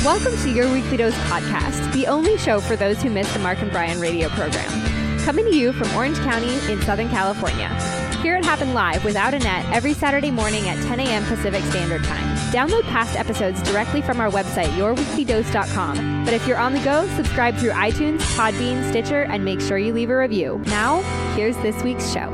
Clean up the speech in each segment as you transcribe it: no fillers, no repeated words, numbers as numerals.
Welcome to Your Weekly Dose podcast, the only show for those who miss the Mark and Brian radio program. Coming to you from Orange County in Southern California. Hear it happen live without a net every Saturday morning at 10 a.m. Pacific Standard Time. Download past episodes directly from our website, yourweeklydose.com. But if you're on the go, subscribe through iTunes, Podbean, Stitcher, and make sure you leave a review. Now, here's this week's show.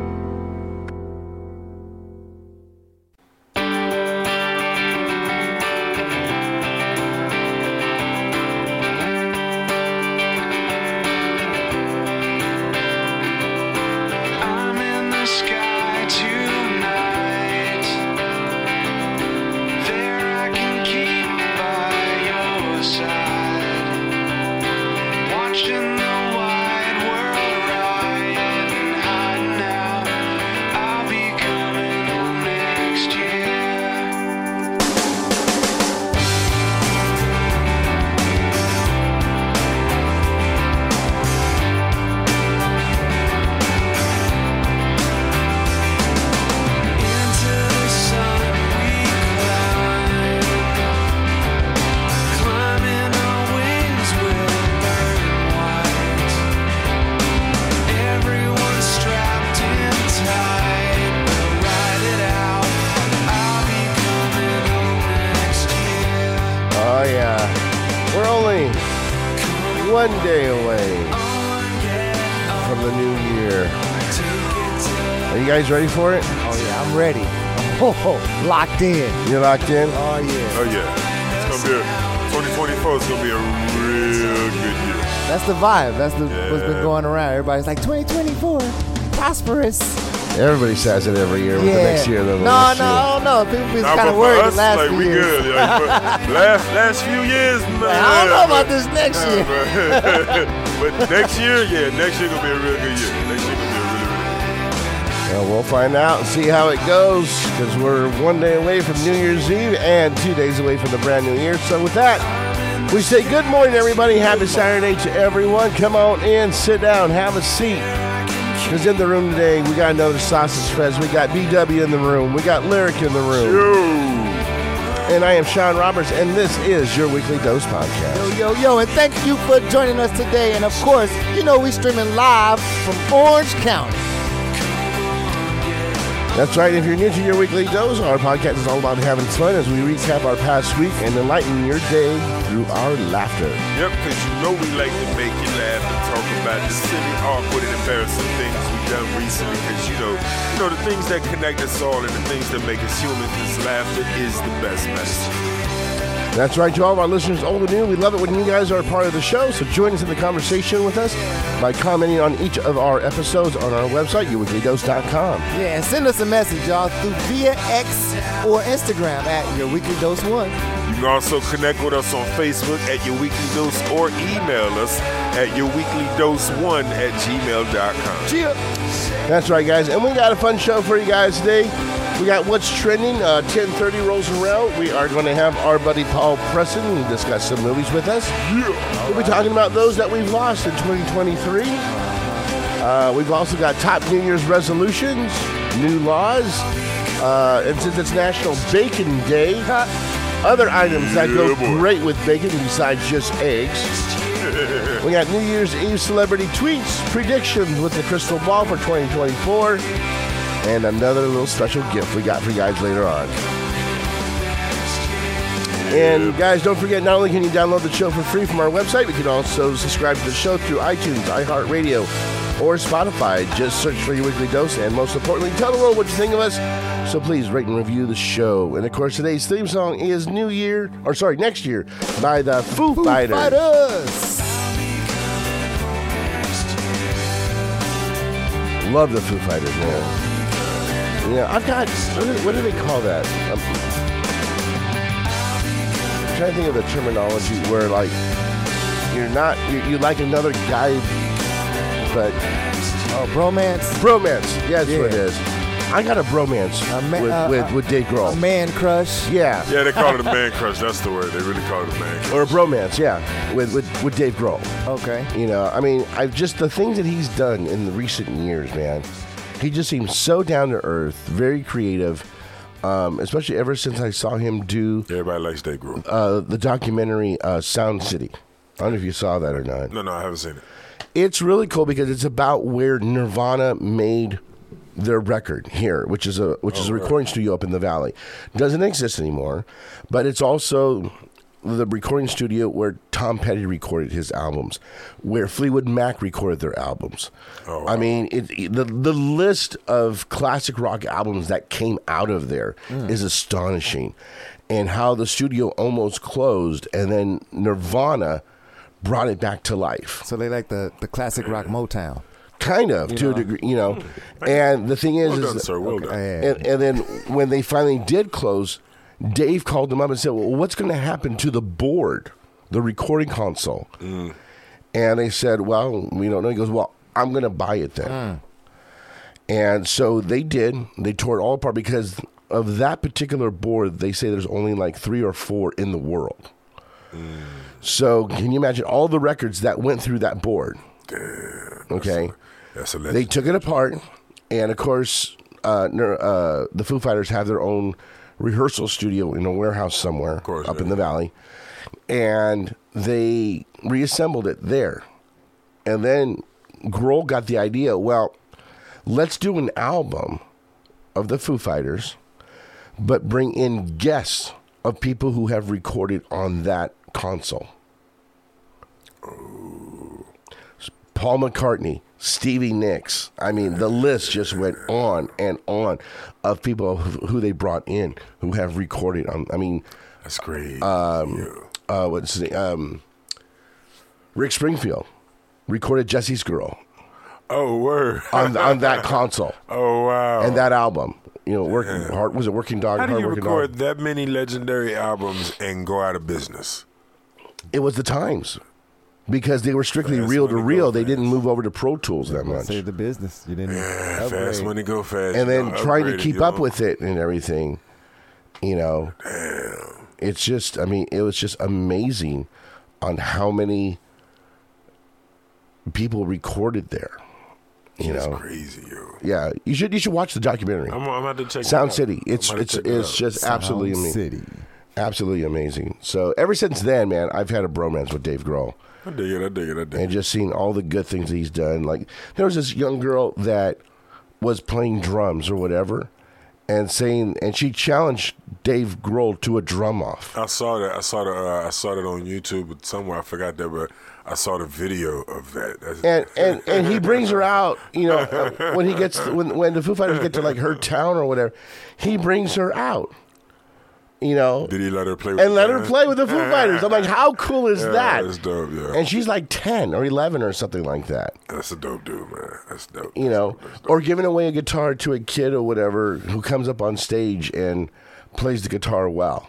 One day away from the new year. Are you guys ready for it? Oh, yeah, I'm ready. Oh, locked in. You're locked in? Oh, yeah. Oh, yeah. It's going to be 2024 is going to be a real good year. That's the vibe. That's what's been going around. Everybody's like, 2024, prosperous. Everybody says it every year with the next year. No, I don't know. People be kind of worried the last few years. We good. last few years, man. I don't know about this next year. But next year going to be a real good year. Next year going to be a really, really good year. Well, we'll find out and see how it goes because we're 1 day away from New Year's Eve and 2 days away from the brand new year. So with that, we say good morning, everybody. Happy Saturday to everyone. Come on in, sit down, have a seat. Because in the room today, we got another Sausage Fest. We got BW in the room. We got Lyric in the room. And I am Sean Roberts, and this is Your Weekly Dose Podcast. Yo, and thank you for joining us today. And, of course, we streaming live from Orange County. That's right. If you're new to Your Weekly Dose, our podcast is all about having fun as we recap our past week and enlighten your day through our laughter. Yep, because we like to make you laugh and talk about the silly, awkward, and embarrassing things we've done recently. Because, the things that connect us all and the things that make us human, because laughter is the best medicine. That's right, to all of our listeners, old and new. We love it when you guys are a part of the show, so join us in the conversation with us by commenting on each of our episodes on our website, yourweeklydose.com. Yeah, and send us a message, y'all, through via X or Instagram at Your Weekly Dose 1. You can also connect with us on Facebook at Your Weekly Dose or email us at yourweeklydose1@gmail.com. Cheers. That's right, guys, and we got a fun show for you guys today. We got What's Trending. 10:30 rolls around. We are going to have our buddy Paul Preston discuss some movies with us. Yeah. We'll be talking about those that we've lost in 2023. We've also got top New Year's resolutions, new laws, and since it's National Bacon Day, other items that go great with bacon besides just eggs. We got New Year's Eve celebrity tweets, predictions with the crystal ball for 2024. And another little special gift we got for you guys later on. And guys, don't forget, not only can you download the show for free from our website, but you can also subscribe to the show through iTunes, iHeartRadio, or Spotify. Just search for Your Weekly Dose, and most importantly, tell the world what you think of us. So please rate and review the show. And of course, today's theme song is Next Year by the Foo Fighters. Love the Foo Fighters, man. I've got, what do they call that? I'm trying to think of the terminology where, like, you like another guy, but... Oh, bromance? Bromance, yeah, that's what it is. I got a bromance with Dave Grohl. A man crush? Yeah. Yeah, they call it a man crush, that's the word. They really call it a man crush. Or a bromance, yeah, with Dave Grohl. Okay. I've just, the things that he's done in the recent years, man... He just seems so down to earth, very creative. especially ever since I saw him do Everybody likes Dave Grohl. the documentary Sound City. I don't know if you saw that or not. No, I haven't seen it. It's really cool because it's about where Nirvana made their record here, which is a recording studio up in the valley. Doesn't exist anymore, but it's also the recording studio where Tom Petty recorded his albums, where Fleetwood Mac recorded their albums. Oh, wow. I mean, the list of classic rock albums that came out of there is astonishing, and how the studio almost closed, and then Nirvana brought it back to life. So they like the classic rock Motown. Kind of, to a degree, And the thing is, Well done, sir. Well done. and then when they finally did close, Dave called them up and said, well, what's going to happen to the board, the recording console? And they said, well, we don't know. He goes, well, I'm going to buy it then. And so they did. They tore it all apart because of that particular board. They say there's only like 3 or 4 in the world. So can you imagine all the records that went through that board? Damn. Okay. That's a legend. They took it apart, and of course, the Foo Fighters have their own rehearsal studio in a warehouse somewhere up in the valley, and they reassembled it there. And then Grohl got the idea, well, let's do an album of the Foo Fighters, but bring in guests of people who have recorded on that console. Paul McCartney, Stevie Nicks. I mean, the list just went on and on of people who they brought in who have recorded on. I mean, that's great. What's his name? Rick Springfield recorded Jesse's Girl. Oh, word. on that console. Oh, wow. And that album. Working hard. Was it Working Dog? How do you Hard Working record Dog? that many legendary albums and go out of business? It was the times. Because they were strictly Fast reel to money reel. go They fast. didn't move over to Pro Tools that much. Save the business. You didn't. Fast money go fast. And then trying to upgrade it, keep up with it and everything, Damn. It's just, I mean, it was just amazing on how many people recorded there. That's crazy, yo. Yeah, you should watch the documentary. I'm about to check Sound it out. City. It's just absolutely amazing. City. Absolutely amazing. So ever since then, man, I've had a bromance with Dave Grohl. I dig it. And just seeing all the good things that he's done. Like, there was this young girl that was playing drums or whatever, and she challenged Dave Grohl to a drum off. I saw that. I saw that on YouTube somewhere. I forgot that, but I saw the video of that. And he brings her out. When the Foo Fighters get to like her town or whatever, he brings her out. Did he let her play with the Foo Fighters? I'm like, how cool is that? That's dope, yeah. And she's like 10 or 11 or something like that. That's a dope dude, man. That's dope. That's dope. Or giving away a guitar to a kid or whatever who comes up on stage and plays the guitar well.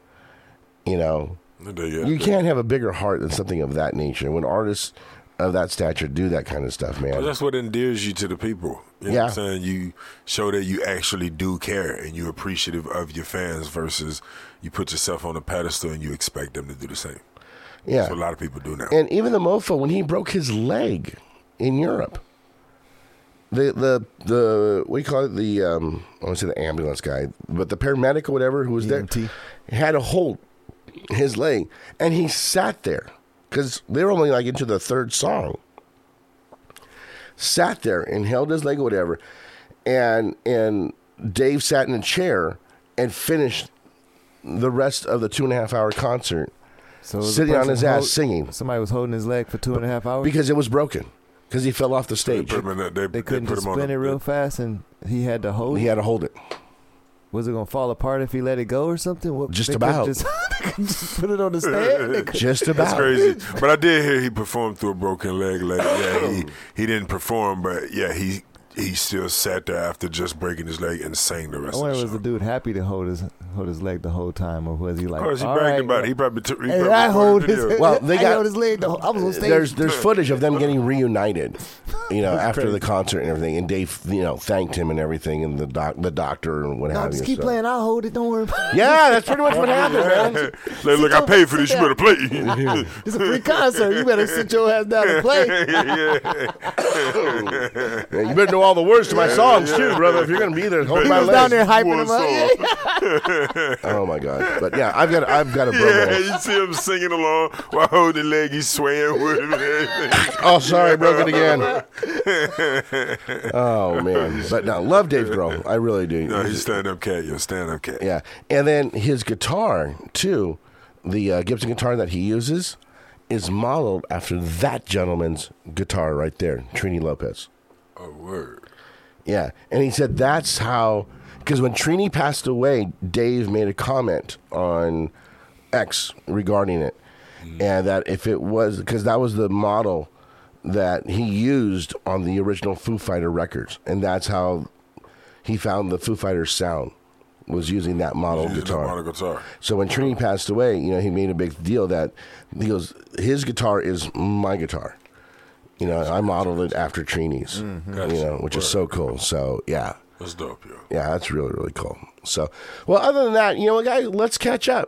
You can't have a bigger heart than something of that nature. When artists of that stature do that kind of stuff, man. Well, that's what endears you to the people. You know what I'm saying? You show that you actually do care and you're appreciative of your fans versus you put yourself on a pedestal and you expect them to do the same. Yeah. That's what a lot of people do now. And even the mofo, when he broke his leg in Europe, the what do you call it? I want to say the ambulance guy, but the paramedic or whatever who was EMT. there had to hold his leg, and he sat there because they were only like into the third song. Sat there and held his leg or whatever, and Dave sat in a chair and finished the rest of the 2.5 hour concert sitting on his ass singing. Somebody was holding his leg for 2.5 hours because it was broken. Because he fell off the stage. They couldn't just spin it real fast, and he had to hold it. He had to hold it. Was it going to fall apart if he let it go or something? Just about. They could just put it on the stand? Just about. That's crazy. But I did hear he performed through a broken leg. He didn't perform, but he still sat there after just breaking his leg and sang the rest of the show. Was the dude happy to hold his leg the whole time, or was he like? Of course, he bragged about it. He probably I hold his leg. I was on stage. There's footage of them getting reunited, after the concert and everything. And Dave, thanked him and everything, and the doctor and what have you. Just keep playing. I'll hold it. Don't worry about it. Yeah, that's pretty much what happened, man. Look, I paid for this. You better play. It's a free concert. You better sit your ass down and play. You better know all the words to my songs too, brother. If you're gonna be there, hold He my was legs. down there hyping him up. Oh my god! But yeah, I've got a Yeah, bromance. you see him singing along while holding the leg, he's swaying with him and everything. Oh, sorry, broke it again. Oh man, but no, love Dave Grohl. I really do. No, he's stand-up cat. You're stand-up cat. Yeah, and then his guitar too, the Gibson guitar that he uses, is modeled after that gentleman's guitar right there, Trini Lopez. Oh, word. Yeah, and he said that's how, because when Trini passed away, Dave made a comment on X regarding it, and that if it was, because that was the model that he used on the original Foo Fighter records, and that's how he found the Foo Fighters sound, was using that model guitar. So when Trini passed away, he made a big deal that he goes, his guitar is my guitar. I modeled it after Trini's, which is so cool. So, yeah. That's dope, yo. Yeah, that's really, really cool. So, well, other than that, guys, let's catch up.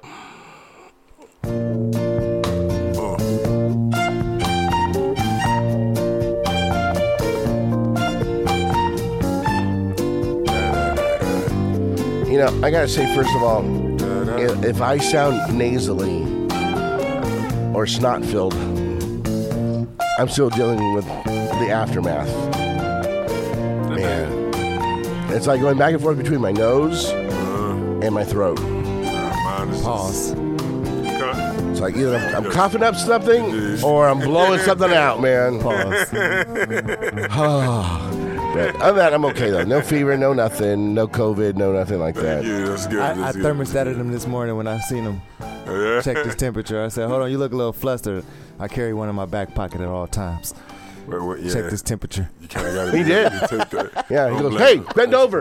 I got to say, first of all, if I sound nasally or snot-filled, I'm still dealing with the aftermath. Man. It's like going back and forth between my nose and my throat. Pause. It's like either I'm coughing up something or I'm blowing something out, man. Pause. But other than that, I'm okay, though. No fever, no nothing, no COVID, no nothing like that. Yeah, that's good. I thermostated him this morning when I seen him. Checked his temperature. I said, hold on, you look a little flustered. I carry one in my back pocket at all times. Yeah. Check his temperature. You kind of got to. He did. Take that. Yeah, he goes, hey, bend over.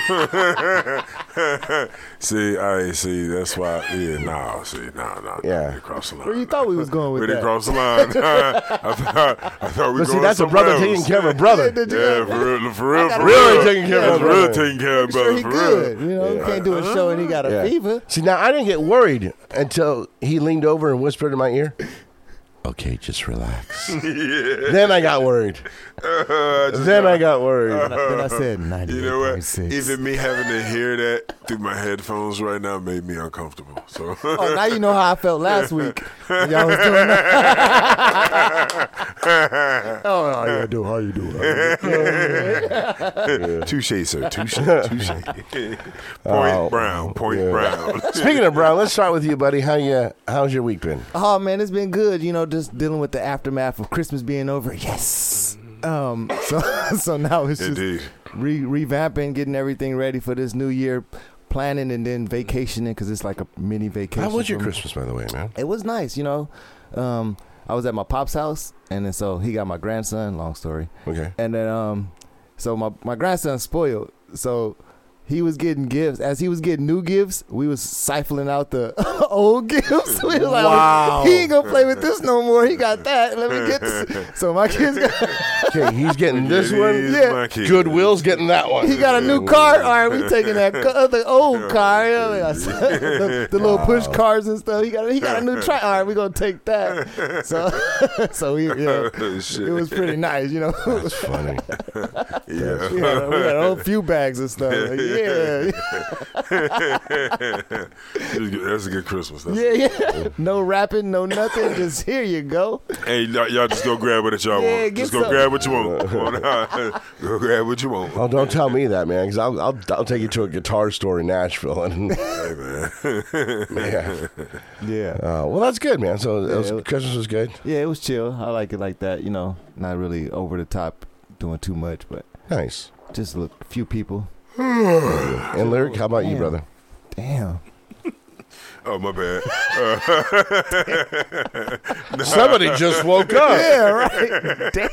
See, that's why. Yeah, no. Yeah. Cross the line. Where you thought we was going with We that? didn't cross the line. I thought we But were see, going that's a somewhere brother else. taking care of a brother. Yeah, for real. Really taking care of a Really brother. taking care of Sure brother. he For good. real. You can't do a show and he got a Yeah. fever. See, now I didn't get worried until he leaned over and whispered in my ear, okay, just relax. Then I got worried. Then I got worried. Then I said 98.6. You know what? Even me having to hear that through my headphones right now made me uncomfortable. So. Oh, now you know how I felt last week when y'all was doing that. Oh, how you doing? How you doing? Touche, sir. Touche. Point Brown. Speaking of Brown, let's start with you, buddy. How's your week been? Oh man, it's been good. Just dealing with the aftermath of Christmas being over. Yes. So now it's just Indeed. revamping, getting everything ready for this new year, planning and then vacationing because it's like a mini vacation. How was your for me. Christmas, by the way, man? It was nice, I was at my pop's house, and then so he got my grandson. Long story. Okay. And then so my grandson's spoiled, so he was getting gifts. As he was getting new gifts, we was siphoning out the old gifts. We was like, Wow. he ain't gonna play with this no more. He got that. Let me get this. So my kids got, Okay, he's getting this one. Yeah. Goodwill's getting that one. he got a new car. All right, we taking that other old car. The little push cars and stuff. He got a new truck. All right, we gonna take that. So we, it was pretty nice, That's funny. Yeah. we had a whole few bags of stuff. Like, yeah. That's a good Christmas. Yeah. No rapping, no nothing. Just here you go. Hey, y'all just go grab what y'all Yeah, want. get Just go some. grab what you want. Go grab what you want. Oh, don't tell me that, man, because I'll take you to a guitar store in Nashville. And Hey, man. yeah. Yeah. Well, that's good, man. So Yeah, Christmas was good. Yeah, it was chill. I like it like that. Not really over the top, doing too much, but Nice. just a few people. And Lyric, how about you, Damn. brother? Damn. Oh, my bad. Somebody just woke up. Yeah, right. Damn.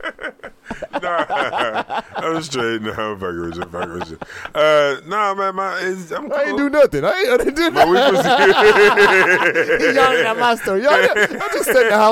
I'm straight. No, I'm fucking with you. Nah, man, I'm cool. I ain't do nothing. I didn't do My nothing. week was He yelling at my story. I just sat in the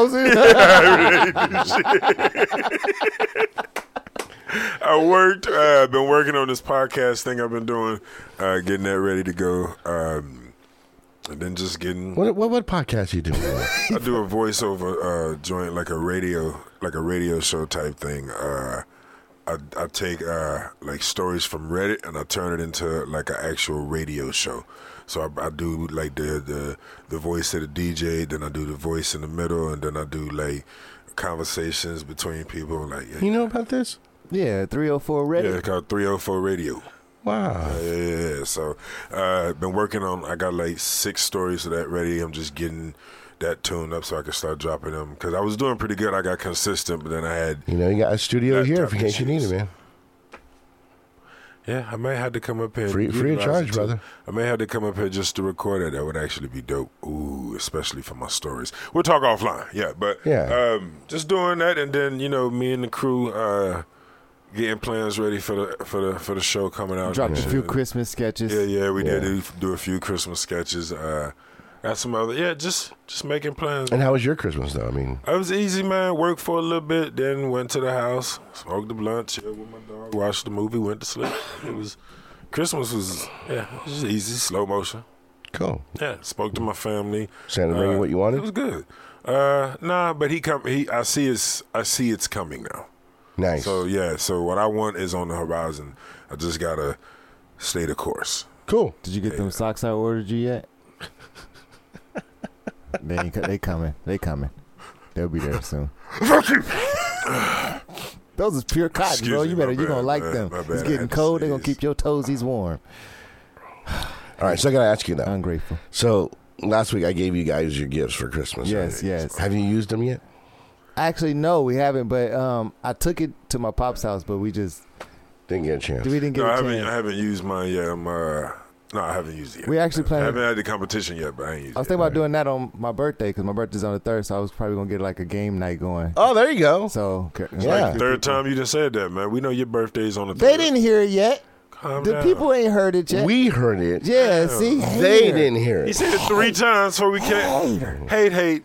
house. I worked. I've been working on this podcast thing I've been doing, getting that ready to go, and then just getting. What podcast you doing? I do a voiceover joint, like a radio show type thing. I take like stories from Reddit and I turn it into like an actual radio show. So I do like the voice of the DJ, then I do the voice in the middle, and then I do like conversations between people. Like You know about this? Yeah, 304 Reddit. Yeah, it's called 304 Radio. Wow. Yeah. So been working on. I got like 6 stories of that ready. I'm just getting that tuned up so I can start dropping them because I was doing pretty good. I got consistent, but then I had. You got a studio here in case you need it, man. Yeah, I may have to come up here. Free of charge, brother. I may have to come up here just to record it. That would actually be dope. Ooh, especially for my stories. We'll talk offline. Yeah, but just doing that, and then me and the crew getting plans ready for the show coming out. Dropped a few Christmas sketches. Yeah, we did do a few Christmas sketches. Got some other, just making plans. And how was your Christmas, though? I mean, it was easy, man. Worked for a little bit, then went to the house, smoked the blunt, chilled with my dog, watched the movie, went to sleep. Christmas was just easy, slow motion. Cool. Yeah, spoke to my family. Santa bring you what you wanted? It was good. Nah, but I see it's coming now. Nice. So what I want is on the horizon. I just gotta stay the course. Cool. Did you get them socks I ordered you yet? They coming. They'll be there soon. Those is pure cotton, Excuse bro. me, You're gonna like them. It's getting cold. They're gonna keep your toesies warm. All right, so I gotta ask you though. Ungrateful. So last week I gave you guys your gifts for Christmas. Yes, right? yes. Have you used them yet? Actually, no, we haven't. But I took it to my pop's house, but we just didn't get a chance. We didn't get a chance. I haven't used mine yet. No, I haven't used it yet. We actually planning. I haven't had the competition yet, but I ain't used it. I was thinking about doing that on my birthday because my birthday's on the 3rd, so I was probably gonna get like a game night going. Oh, there you go. So yeah, third time you just said that, man. We know your birthday's on the 3rd. They didn't hear it yet. The people ain't heard it yet. We heard it. Yeah, see, they didn't hear it. He said it 3 times, so we can't. Hate.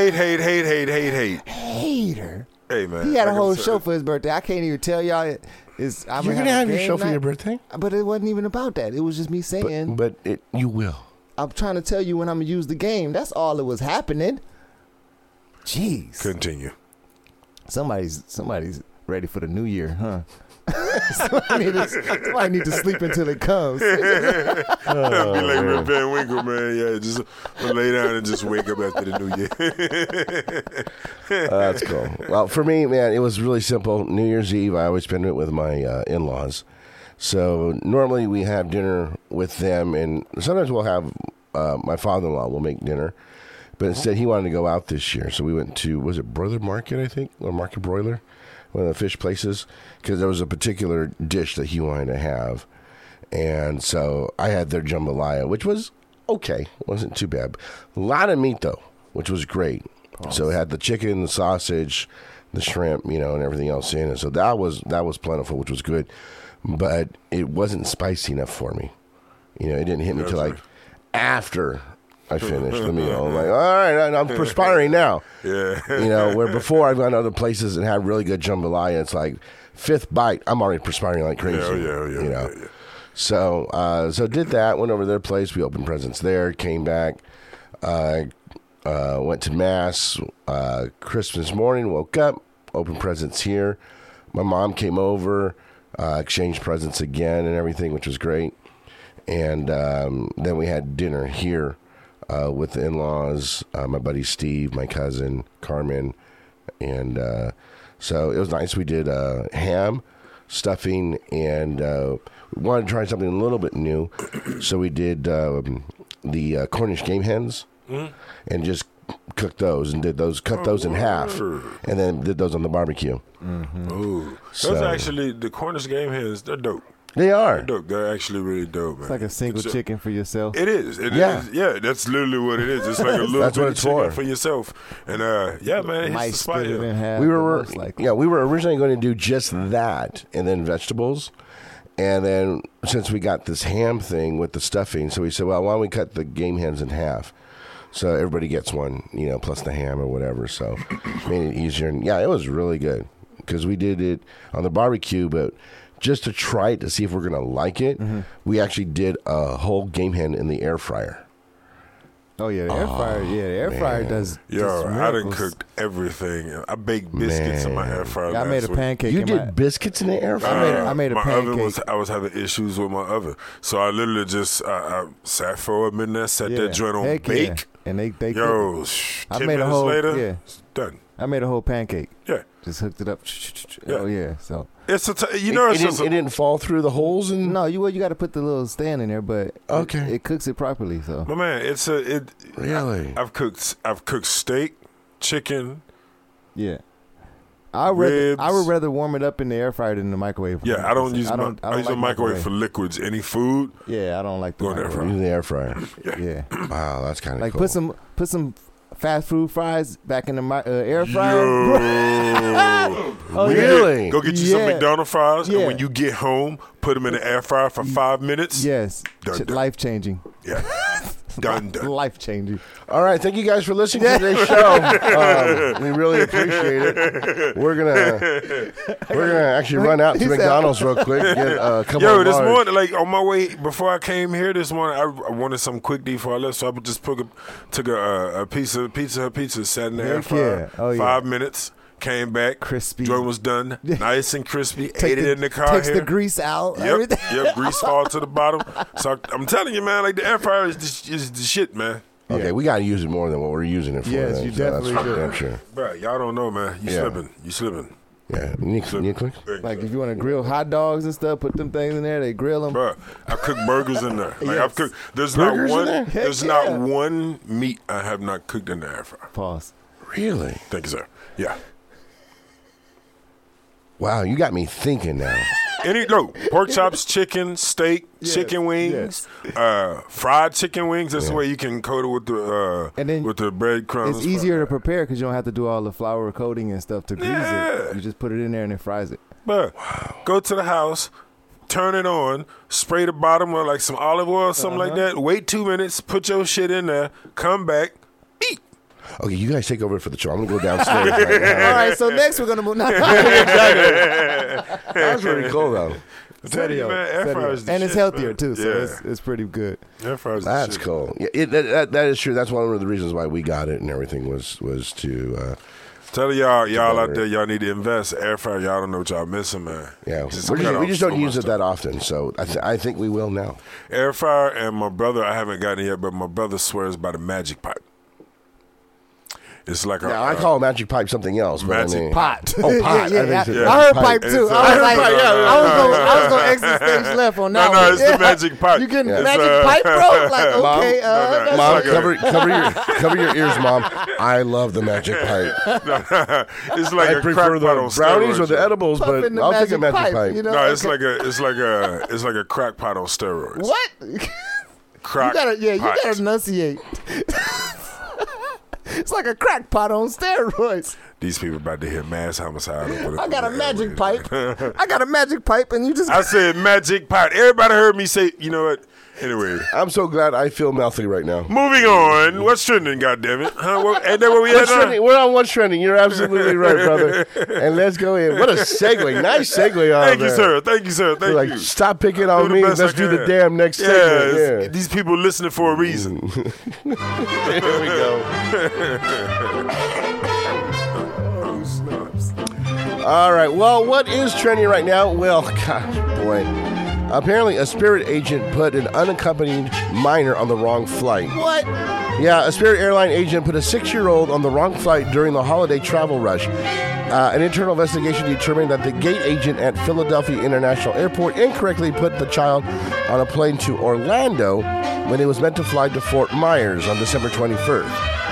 Hater. Hey, man. He had a whole show for his birthday. I can't even tell y'all. You're gonna have your show for your birthday, but it wasn't even about that. It was just me saying. But you will. I'm trying to tell you when I'm gonna use the game. That's all that was happening. Jeez. Continue. Somebody's ready for the new year, huh? somebody need to sleep until it comes. Be like Rip Van Winkle, man. Yeah, just lay down and just wake up after the new year. That's cool. Well, for me, man, it was really simple. New Year's Eve, I always spend it with my in-laws. So normally we have dinner with them, and sometimes we'll have my father-in-law will make dinner. But instead, he wanted to go out this year, so we went to, was it Broiler Market, I think, or Market Broiler? One of the fish places, because there was a particular dish that he wanted to have. And so I had their jambalaya, which was okay. It wasn't too bad. A lot of meat, though, which was great. Awesome. So it had the chicken, the sausage, the shrimp, and everything else in it. So that was plentiful, which was good. But it wasn't spicy enough for me. It didn't hit me till like after I finished the meal. I'm like, all right, I'm perspiring now. Yeah. Where before I've gone to other places and had really good jambalaya, it's like 5th bite, I'm already perspiring like crazy. Yeah. So did that, went over to their place, we opened presents there, came back, went to Mass, Christmas morning, woke up, opened presents here. My mom came over, exchanged presents again and everything, which was great. And then we had dinner here. With the in-laws, my buddy Steve, my cousin Carmen, and so it was nice. We did ham, stuffing, and we wanted to try something a little bit new, so we did the Cornish game hens, and just cooked those and cut those in half, and then did those on the barbecue. Mm-hmm. Ooh, those actually the Cornish game hens. They're dope. They are. They're dope. They're actually really dope, man. It's like a single chicken for yourself. It is. It is. Yeah, that's literally what it is. It's like a little that's bit what it's of chicken for yourself. And yeah, man, might it's split it in half. We were originally going to do just that and then vegetables. And then since we got this ham thing with the stuffing, so we said, well, why don't we cut the game hens in half? So everybody gets one, plus the ham or whatever. So made it easier. And yeah, it was really good because we did it on the barbecue, but just to try it to see if we're going to like it, we actually did a whole game hen in the air fryer. Oh yeah, the air fryer. Yeah, the air fryer does. Yo, I done cooked everything. I baked biscuits in my air fryer. Yeah, I made a pancake. You did biscuits in the air fryer? I made a my pancake. oven I was having issues with my oven, so I literally just I sat for a minute, set that joint on bake, yeah. And they 10 I made minutes a whole later, yeah. it's done. I made a whole pancake. Yeah, just hooked it up. Yeah. Oh yeah, so it's It didn't fall through the holes and no, you got to put the little stand in there, but okay, it cooks it properly. So my man, really. I've cooked steak, chicken. Yeah. I would rather warm it up in the air fryer than in the microwave. Yeah, I don't use the microwave for liquids. Any food. Yeah, I don't like the microwave. Use the air fryer. Yeah. Wow, that's kind of like cool. put some fast food fries back in the air fryer. Oh, really? Go get you some McDonald's fries, Yeah. and when you get home, put them in the air fryer for 5 minutes. Yes, Done. life changing. Yeah, done. Life changing. All right, thank you guys for listening to today's show. We really appreciate it. We're gonna actually run out to McDonald's real quick. Get a couple. Yo, of this large. morning, like on my way before I came here this morning, I wanted some quick D before I left, so I just took a piece of pizza, sat in the air fryer, 5 minutes. Came back, crispy. Joint was done, nice and crispy. Ate it in the car. Takes here. the grease out. Yep, grease fall to the bottom. So I'm telling you, man, like the air fryer is the shit, man. Okay, we got to use it more than what we're using it for. Yes, then, you so definitely that's do. damn sure. Bro, y'all don't know, man. You slipping. Yeah, you need quick. Like if you want to grill hot dogs and stuff, put them things in there. They grill them. Bro, I cook burgers in there. Like I've cooked. There's Burgers in not there? one. There's not one meat I have not cooked in the air fryer. Pause. Really? Thank you, sir. Yeah. Wow, you got me thinking now. Pork chops, chicken, steak, chicken wings, fried chicken wings. That's the way you can coat it with the breadcrumbs. It's easier to prepare because you don't have to do all the flour coating and stuff to grease it. You just put it in there and it fries it. But go to the house, turn it on, spray the bottom with like some olive oil or something like that. Wait 2 minutes, put your shit in there, come back, eat. Okay, you guys take over for the show. I'm going to go downstairs right now. All right, so next we're going to move. That's pretty cool, though. Air fryers and it's healthier, too, so it's pretty good. Air fryers That's cool. Yeah, that is true. That's one of the reasons why we got it and everything was to... Tell y'all out there, y'all need to invest. Air fryer, y'all don't know what y'all missing, man. Yeah, we just don't use it that often, so I think we will now. Air fryer and my brother, I haven't gotten it yet, but my brother swears by the magic pipe. It's like I call magic pipe something else. Magic pot. Oh, pot. I heard pipe too. I was going exit stage left on that one. No, it's the magic pipe. You getting magic pipe, bro? Like, okay. Mom, cover your ears, Mom. I love the magic pipe. It's like I prefer the brownies or the edibles, but I'll take a magic pipe. You know? No, it's like a crack pot on steroids. What? Crack. You gotta enunciate. It's like a crack pot on steroids. These people about to hear mass homicide. I got a magic pipe. I got a magic pipe, and you just... I said magic pipe. Everybody heard me say, you know what? Anyway. I'm so glad I feel mouthy right now. Moving on. What's trending, goddammit? Ain't that where we at now? We're on What's Trending. You're absolutely right, brother. And let's go in. What a segue. Nice segue on Thank you, sir. Thank you. Stop picking on me. Let's do the damn next segment. Yeah. These people listening for a reason. Here we go. All right. Well, what is trending right now? Well, gosh, boy. Apparently, a Spirit agent put an unaccompanied minor on the wrong flight. What? Yeah, a Spirit airline agent put a 6-year-old on the wrong flight during the holiday travel rush. An internal investigation determined that the gate agent at Philadelphia International Airport incorrectly put the child on a plane to Orlando when it was meant to fly to Fort Myers on December 21st.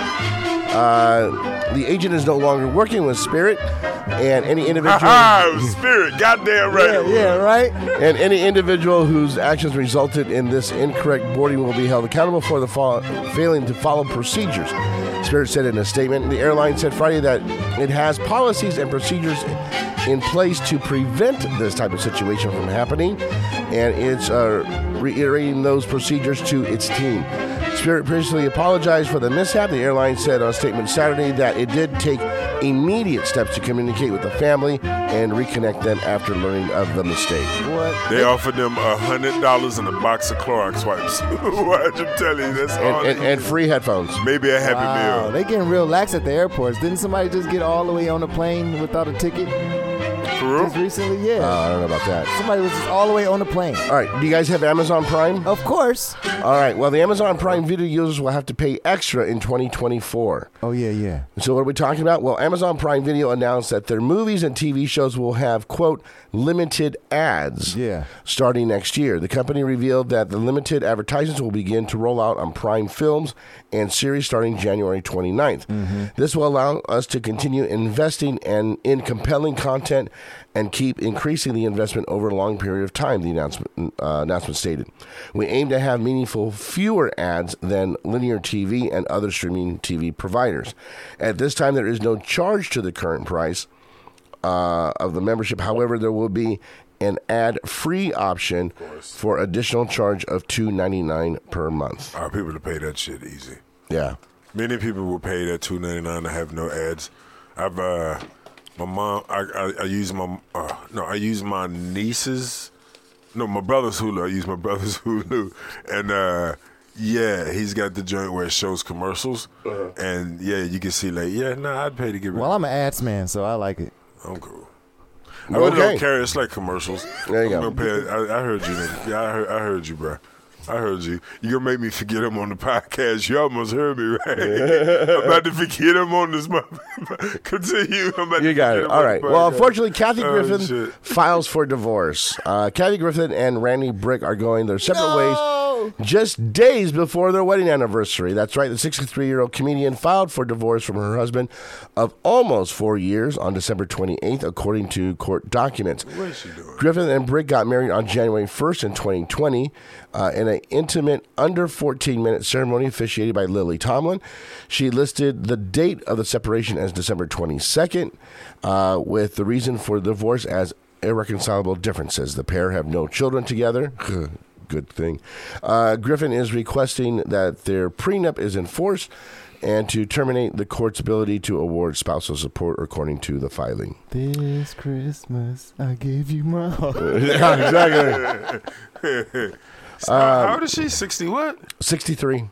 The agent is no longer working with Spirit, and any individual... Spirit, goddamn right. Yeah, right? And any individual whose actions resulted in this incorrect boarding will be held accountable for the failing to follow procedures. Spirit said in a statement. The airline said Friday that it has policies and procedures in place to prevent this type of situation from happening, and it's reiterating those procedures to its team. Spirit previously apologized for the mishap. The airline said on a statement Saturday that it did take immediate steps to communicate with the family and reconnect them after learning of the mistake. What? They offered them $100 and a box of Clorox wipes. Watch them tell you that's all. And free headphones. Maybe a Happy Wow, Meal. they getting real lax at the airports. Didn't somebody just get all the way on the plane without a ticket? For real? Just recently, yeah. I don't know about that. Somebody was just all the way on the plane. All right, do you guys have Amazon Prime? Of course. All right, well, the Amazon Prime Video users will have to pay extra in 2024. Oh, yeah. So what are we talking about? Well, Amazon Prime Video announced that their movies and TV shows will have, quote, limited ads starting next year. The company revealed that the limited advertisements will begin to roll out on Prime films and series starting January 29th. This will allow us to continue investing in compelling content and keep increasing the investment over a long period of time, the announcement stated. We aim to have meaningful fewer ads than linear TV and other streaming TV providers. At this time, there is no charge to the current price of the membership. However, there will be an ad-free option for additional charge of $2.99 per month. People to pay that shit easy. Yeah. Many people will pay that $2.99 to have no ads. My mom, I use my niece's, my brother's Hulu. I use my brother's Hulu, and he's got the joint where it shows commercials, and you can see I'd pay to get rid. Well, I'm an ads man, so I like it. I'm cool. I really don't care. It's like commercials. There you go. I heard you, nigga. Yeah, I heard you, bro. I heard you. You're going to make me forget him on the podcast. You almost heard me, right? I'm about to forget him on this. Continue. You got it. All right. Well, unfortunately, Kathy Griffin files for divorce. Kathy Griffin and Randy Brick are going their separate ways just days before their wedding anniversary. That's right. The 63-year-old comedian filed for divorce from her husband of almost 4 years on December 28th, according to court documents. What is she doing? Griffin and Brick got married on January 1st in 2020 in an intimate under 14-minute ceremony officiated by Lily Tomlin. She listed the date of the separation as December 22nd, with the reason for the divorce as irreconcilable differences. The pair have no children together. Good thing. Griffin is requesting that their prenup is enforced and to terminate the court's ability to award spousal support, according to the filing. This Christmas, I gave you my heart. Yeah, exactly. How old is she? 60 what? 63.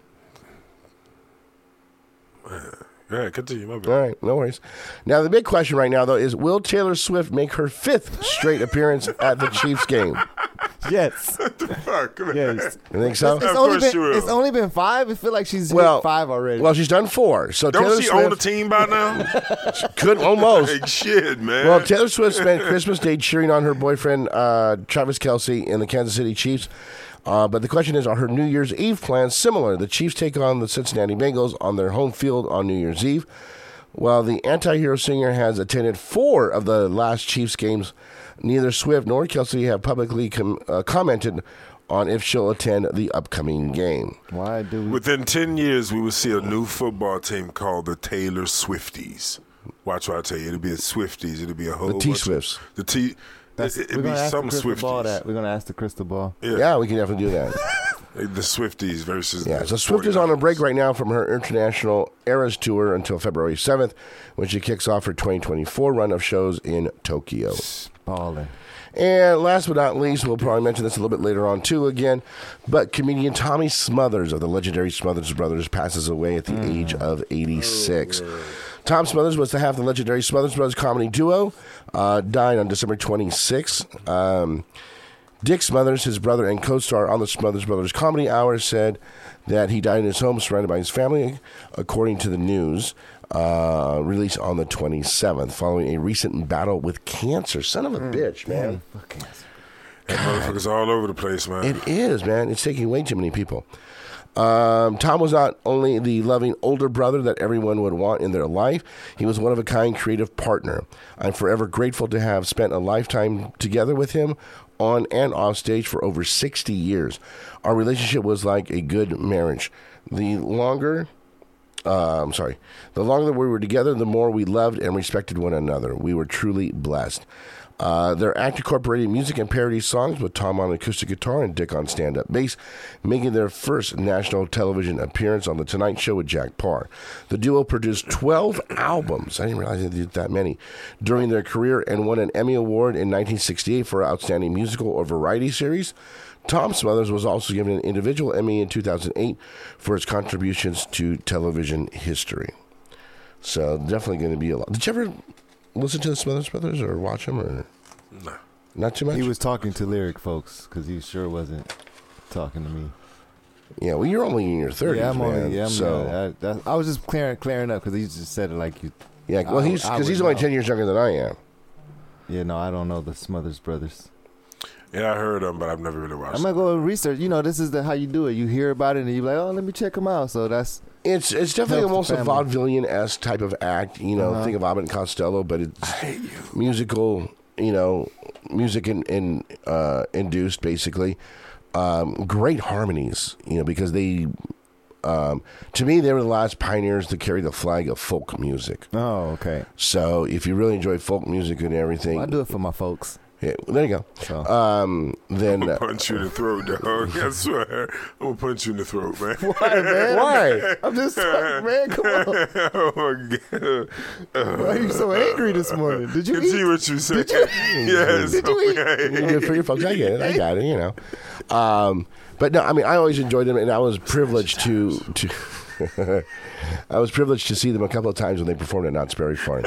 Yeah, continue. My bad. All right, no worries. Now, the big question right now, though, is will Taylor Swift make her 5th straight appearance at the Chiefs game? Yes. What the fuck? Yes. You think so? It's only been 5. I feel like she's hit 5 already. Well, she's done 4. So Don't Taylor she Swift own the team by now? could almost. Like shit, man. Well, Taylor Swift spent Christmas Day cheering on her boyfriend Travis Kelce in the Kansas City Chiefs. But the question is, are her New Year's Eve plans similar? The Chiefs take on the Cincinnati Bengals on their home field on New Year's Eve. While the anti-hero singer has attended 4 of the last Chiefs games, neither Swift nor Kelce have publicly commented on if she'll attend the upcoming game. Why do we? Within 10 years, we will see a new football team called the Taylor Swifties. Watch what I tell you. It'll be a Swifties. It'll be a whole The T-Swifts. The T. It'll be some Swifties. We're going to ask the crystal ball. Yeah, we can definitely do that. The Swifties versus so Swift is on a break right now from her International Eras Tour until February 7th, when she kicks off her 2024 run of shows in Tokyo. Ballin'. And last but not least, we'll probably mention this a little bit later on too again, but comedian Tommy Smothers of the legendary Smothers Brothers passes away at the age of 86. Tom Smothers was the half of the legendary Smothers Brothers comedy duo, died on December 26th. Dick Smothers, his brother and co-star on the Smothers Brothers Comedy Hour, said that he died in his home surrounded by his family, according to the news, released on the 27th, following a recent battle with cancer. Son of a bitch, man. That motherfucker's all over the place, man. It is, man. It's taking way too many people. Tom was not only the loving older brother that everyone would want in their life, he was one of a kind creative partner. I'm forever grateful to have spent a lifetime together with him on and off stage for over 60 years. Our relationship was like a good marriage. The longer we were together, the more we loved and respected one another. We were truly blessed. Their act incorporated music and parody songs with Tom on acoustic guitar and Dick on stand-up bass, making their first national television appearance on The Tonight Show with Jack Paar. The duo produced 12 albums, I didn't realize they did that many, during their career and won an Emmy Award in 1968 for Outstanding Musical or Variety Series. Tom Smothers was also given an individual Emmy in 2008 for his contributions to television history. So definitely going to be a lot. Did you ever listen to the Smothers Brothers or watch them? Or No. Not too much? He was talking to Lyric folks because he sure wasn't talking to me. Yeah, well, you're only in your 30s, Yeah, I'm man. only. Yeah, so, I was just clearing up because he just said it like you. yeah, well, he's only 10 years younger than I am. Yeah, no, I don't know the Smothers Brothers. Yeah, I heard them, but I've never really watched I'm gonna go research. You know, this is how you do it. You hear about it and you're like, oh, let me check them out. So that's It's definitely Helps almost the a family. vaudevillian-esque type of act. You know, think of Abbott and Costello, but it's musical. You know, music induced basically. Great harmonies. You know, because they, to me, they were the last pioneers to carry the flag of folk music. oh, okay. So if you really enjoy folk music and everything, Well, I do it for my folks. yeah, there you go. So Then punch you in the throat, dog. I swear. I'm going to punch you in the throat, man. why, man? why? I'm just man. Come on. Oh, my God. Why are you so angry this morning? Did you Can see eat? what you said. Did you? Yes. Did you eat? Good for your folks. I get it. I got it. You know. But no, I mean, I always enjoyed them, and I was privileged to I was privileged to see them a couple of times when they performed at Knott's Berry Farm.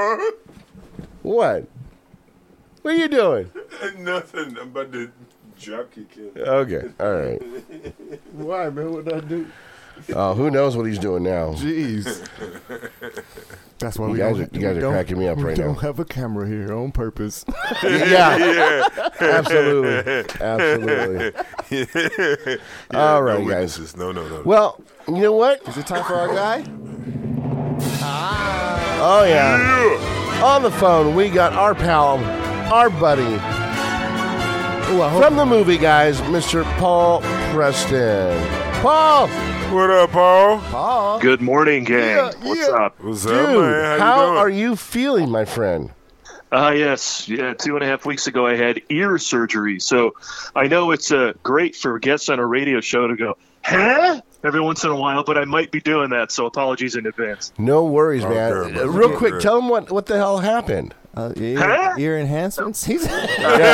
What? What are you doing? Nothing. I'm about to drop kick him. Okay. All right. Why, man? What did I do? Oh, who knows what he's doing now? Jeez. That's why You we guys don't, are- you guys are we don't- cracking me up right We now. don't have a camera here on purpose. Yeah. Absolutely. Absolutely. All right, no guys. witnesses. No. Well, you know what? Is it time for our guy? Oh, yeah. On the phone, we got our pal, our buddy, Ooh, I hope from the movie, guys, Mr. Paul Preston. Paul! What up, Paul? Paul. Good morning, gang. What's up? What's up, Dude, man? how you doing? are you feeling, my friend? Yes. Yeah, 2.5 weeks ago, I had ear surgery. So I know it's great for guests on a radio show to go, huh? Every once in a while, but I might be doing that. So apologies in advance. No worries, Oh, man. good, man. Real quick, Good. tell him what the hell happened. Ear enhancements? He's Okay,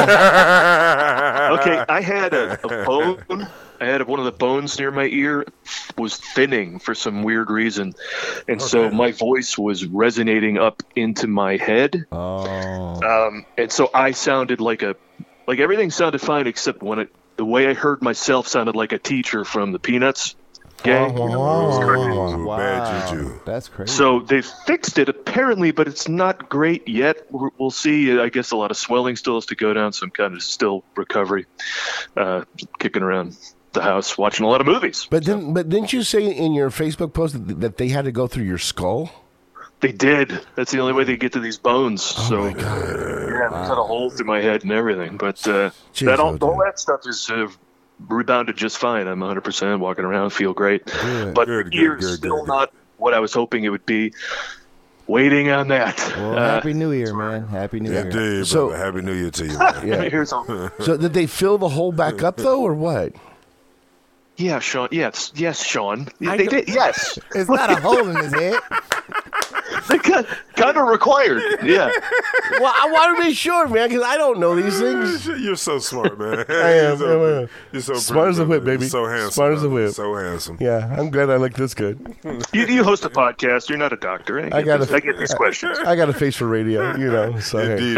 I had a bone. I had one of the bones near my ear was thinning for some weird reason. And so my voice was resonating up into my head. Oh. And so I sounded like everything sounded fine except the way I heard myself sounded like a teacher from the Peanuts gang. Wow. Bad juju. That's crazy. So they've fixed it apparently, but it's not great yet. We'll see. I guess a lot of swelling still has to go down, so I'm kind of still recovery, kicking around the house, watching a lot of movies. But didn't you say in your Facebook post that they had to go through your skull? They did. That's the only way they get to these bones. so my God. yeah, I cut a hole through my head and everything. But Jeez, all dude. that stuff is rebounded just fine. I'm 100% walking around, feel great. But Good, ear's good, still good. not what I was hoping it would be. Waiting on that. Well, Happy New Year, man. Happy New Year. Indeed, So- brother. Happy New Year to you, man. Yeah. Here's all. So did they fill the hole back up though, or what? Yeah, Sean. Yes, Sean. I They don't- did. Yes, It's not a hole in his head. they kind of required. Yeah. Well, I want to be sure, man, because I don't know these things. You're so smart, man. I am. You're so Smart as a whip, brother. baby. You're so handsome. Smart as a brother. whip. So handsome. Yeah, I'm glad I look this good. You host a podcast. You're not a doctor. I get these questions. I got a face for radio, you know. So hey.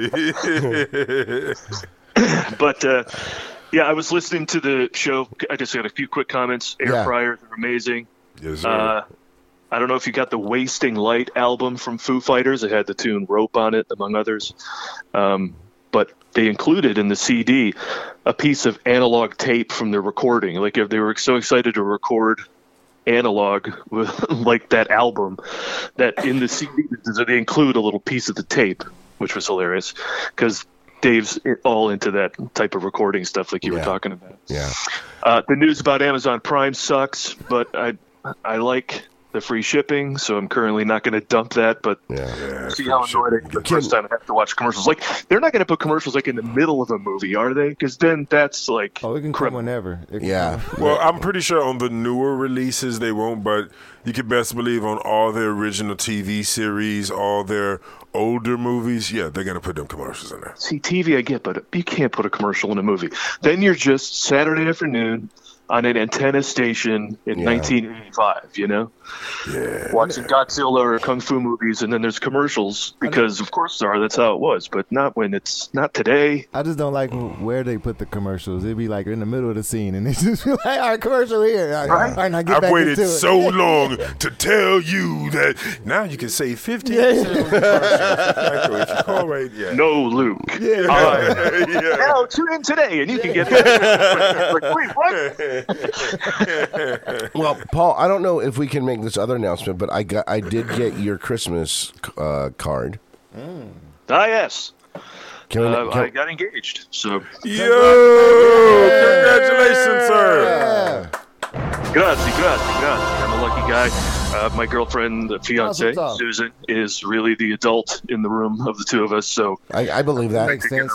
Indeed. But yeah, I was listening to the show. I just got a few quick comments. Air Yeah. fryers are amazing. Yes, sir. I don't know if you got the Wasting Light album from Foo Fighters. It had the tune Rope on it, among others. But they included in the CD a piece of analog tape from their recording. Like if they were so excited to record analog with like that album, that in the CD they include a little piece of the tape, which was hilarious because Dave's all into that type of recording stuff like you were talking about. Yeah. The news about Amazon Prime sucks, but I like the free shipping, so I'm currently not going to dump that, but see how annoyed I get the first time I have to watch commercials. Like, they're not going to put commercials like in the middle of a movie, are they? Because then that's like... Oh, it can come whenever. Well, I'm pretty sure on the newer releases they won't, but you can best believe on all their original TV series, all their older movies, they're going to put them commercials in there. See, TV I get, but you can't put a commercial in a movie. Then you're just Saturday afternoon on an antenna station in 1985, you know? Yeah. Watching Godzilla or Kung Fu movies, and then there's commercials, because of course there are, that's how it was, but not when it's not today. I just don't like where they put the commercials. It'd be like in the middle of the scene, and they just be like, all right, commercial here. All right, now get I've back waited into it. so long to tell you that now you can save 50% on the commercials. If you call right, No, Luke. Now tune in today, and you can get that. Like, wait, what? Well, Paul, I don't know if we can make this other announcement, but I did get your Christmas card. Yes. I got engaged. So. Congratulations, sir. Grazie. I'm a lucky guy. My girlfriend, the fiance, Susan, is really the adult in the room of the two of us. So I believe that makes sense.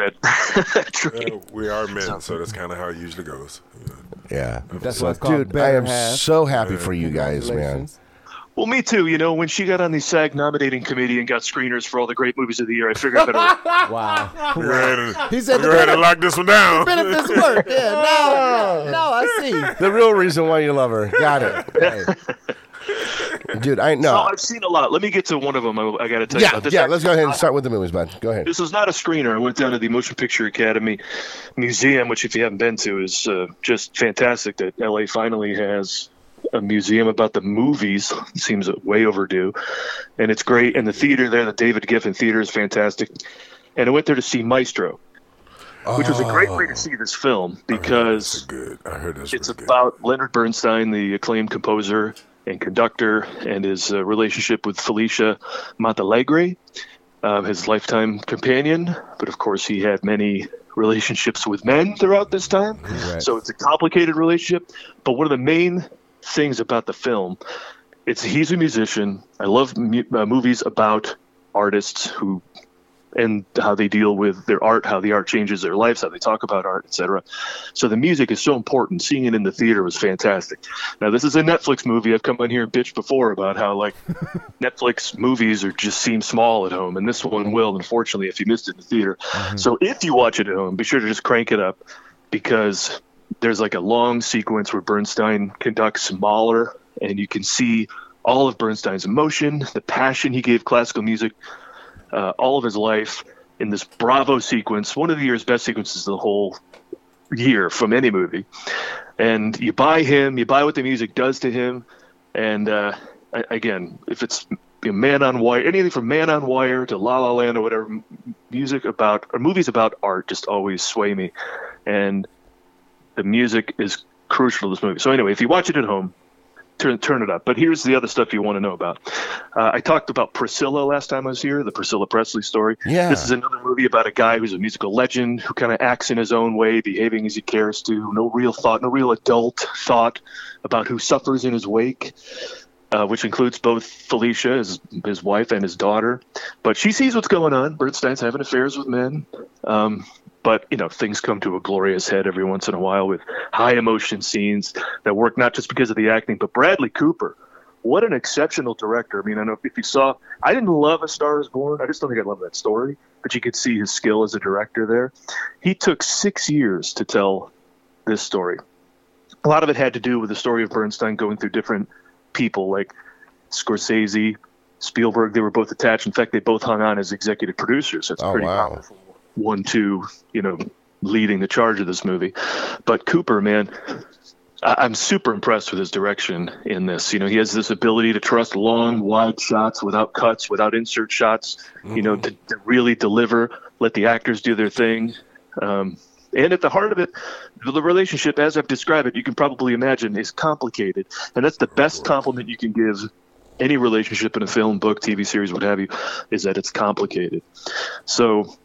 We are men, so that's kind of how it usually goes. Yeah. That's what's called dude, I am half. so happy for you guys, man. Well, me too. You know, when she got on the SAG nominating committee and got screeners for all the great movies of the year, I figured I better. Wow. He said, "We're going to lock this one down." Benefits work. Yeah. Now I see. The real reason why you love her. Got it. Dude, I know. So I've seen a lot. Let me get to one of them. I got to tell you about this. Yeah, let's go ahead and start with the movies, bud. Go ahead. This was not a screener. I went down to the Motion Picture Academy Museum, which, if you haven't been to, is just fantastic that LA finally has a museum about the movies. It seems way overdue. And it's great. And the theater there, the David Giffen Theater, is fantastic. And I went there to see Maestro, which was a great way to see this film because I heard that's it's really about Leonard Bernstein, the acclaimed composer and conductor, and his relationship with Felicia Montealegre, his lifetime companion. But of course, he had many relationships with men throughout this time. Right. So it's a complicated relationship. But one of the main things about the film, he's a musician. I love movies about artists who and how they deal with their art, how the art changes their lives, how they talk about art, etc. So the music is so important. Seeing it in the theater was fantastic. Now, this is a Netflix movie. I've come on here and bitched before about how like Netflix movies just seem small at home, and this one will, unfortunately, if you missed it in the theater. Mm-hmm. So if you watch it at home, be sure to just crank it up, because there's like a long sequence where Bernstein conducts Mahler, and you can see all of Bernstein's emotion, the passion he gave classical music, all of his life in this Bravo sequence, one of the year's best sequences of the whole year from any movie. And you buy what the music does to him. And again, if it's Man on Wire, anything from Man on Wire to La La Land or whatever, movies about art just always sway me. And the music is crucial to this movie. So anyway, if you watch it at home, turn it up. But here's the other stuff you want to know about. I talked about Priscilla last time I was here, the Priscilla Presley story. Yeah. This is another movie about a guy who's a musical legend who kind of acts in his own way, behaving as he cares to. No real adult thought about who suffers in his wake, which includes both Felicia, his wife, and his daughter. But she sees what's going on. Bernstein's having affairs with men. But, things come to a glorious head every once in a while with high emotion scenes that work not just because of the acting, but Bradley Cooper. What an exceptional director. I mean, I know if you saw, I didn't love A Star is Born. I just don't think I love that story. But you could see his skill as a director there. He took 6 years to tell this story. A lot of it had to do with the story of Bernstein going through different people like Scorsese, Spielberg. They were both attached. In fact, they both hung on as executive producers. That's pretty powerful. 1-2, leading the charge of this movie. But Cooper, man, I'm super impressed with his direction in this. He has this ability to trust long, wide shots without cuts, without insert shots, to really deliver, let the actors do their thing. And at the heart of it, the relationship, as I've described it, you can probably imagine, is complicated. And that's the best compliment you can give any relationship in a film, book, TV series, what have you, is that it's complicated. So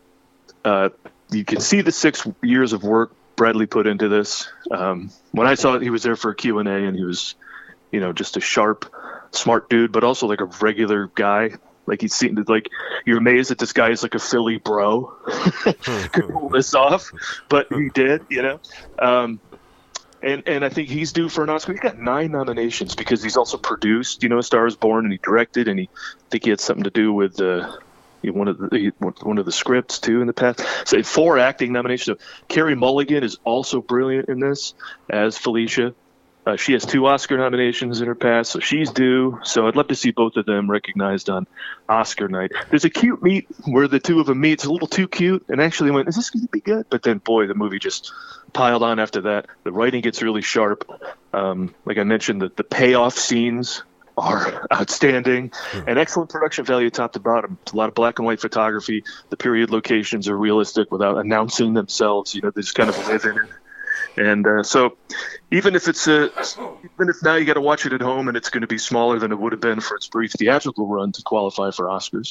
you can see the 6 years of work Bradley put into this. When I saw it, he was there for a Q&A, and he was, just a sharp smart dude, but also like a regular guy. Like he's seen, like you're amazed that this guy is like a Philly bro could pull this off, but he did, you know. And I think he's due for an Oscar. He's got 9 nominations because he's also produced, you know, A Star Is Born, and he directed, and I think he had something to do with one of the scripts too in the past. So 4 acting nominations. So Carey Mulligan is also brilliant in this as Felicia. She has 2 Oscar nominations in her past, so she's due. So I'd love to see both of them recognized on Oscar night. There's a cute meet where the two of them meet. It's a little too cute, and actually went, is this going to be good? But then, boy, the movie just piled on after that. The writing gets really sharp. Like I mentioned, the payoff scenes are outstanding and excellent production value top to bottom. A lot of black and white photography. The period locations are realistic without announcing themselves. You know, they just kind of live in it. And so even if now you got to watch it at home and it's going to be smaller than it would have been for its brief theatrical run to qualify for Oscars,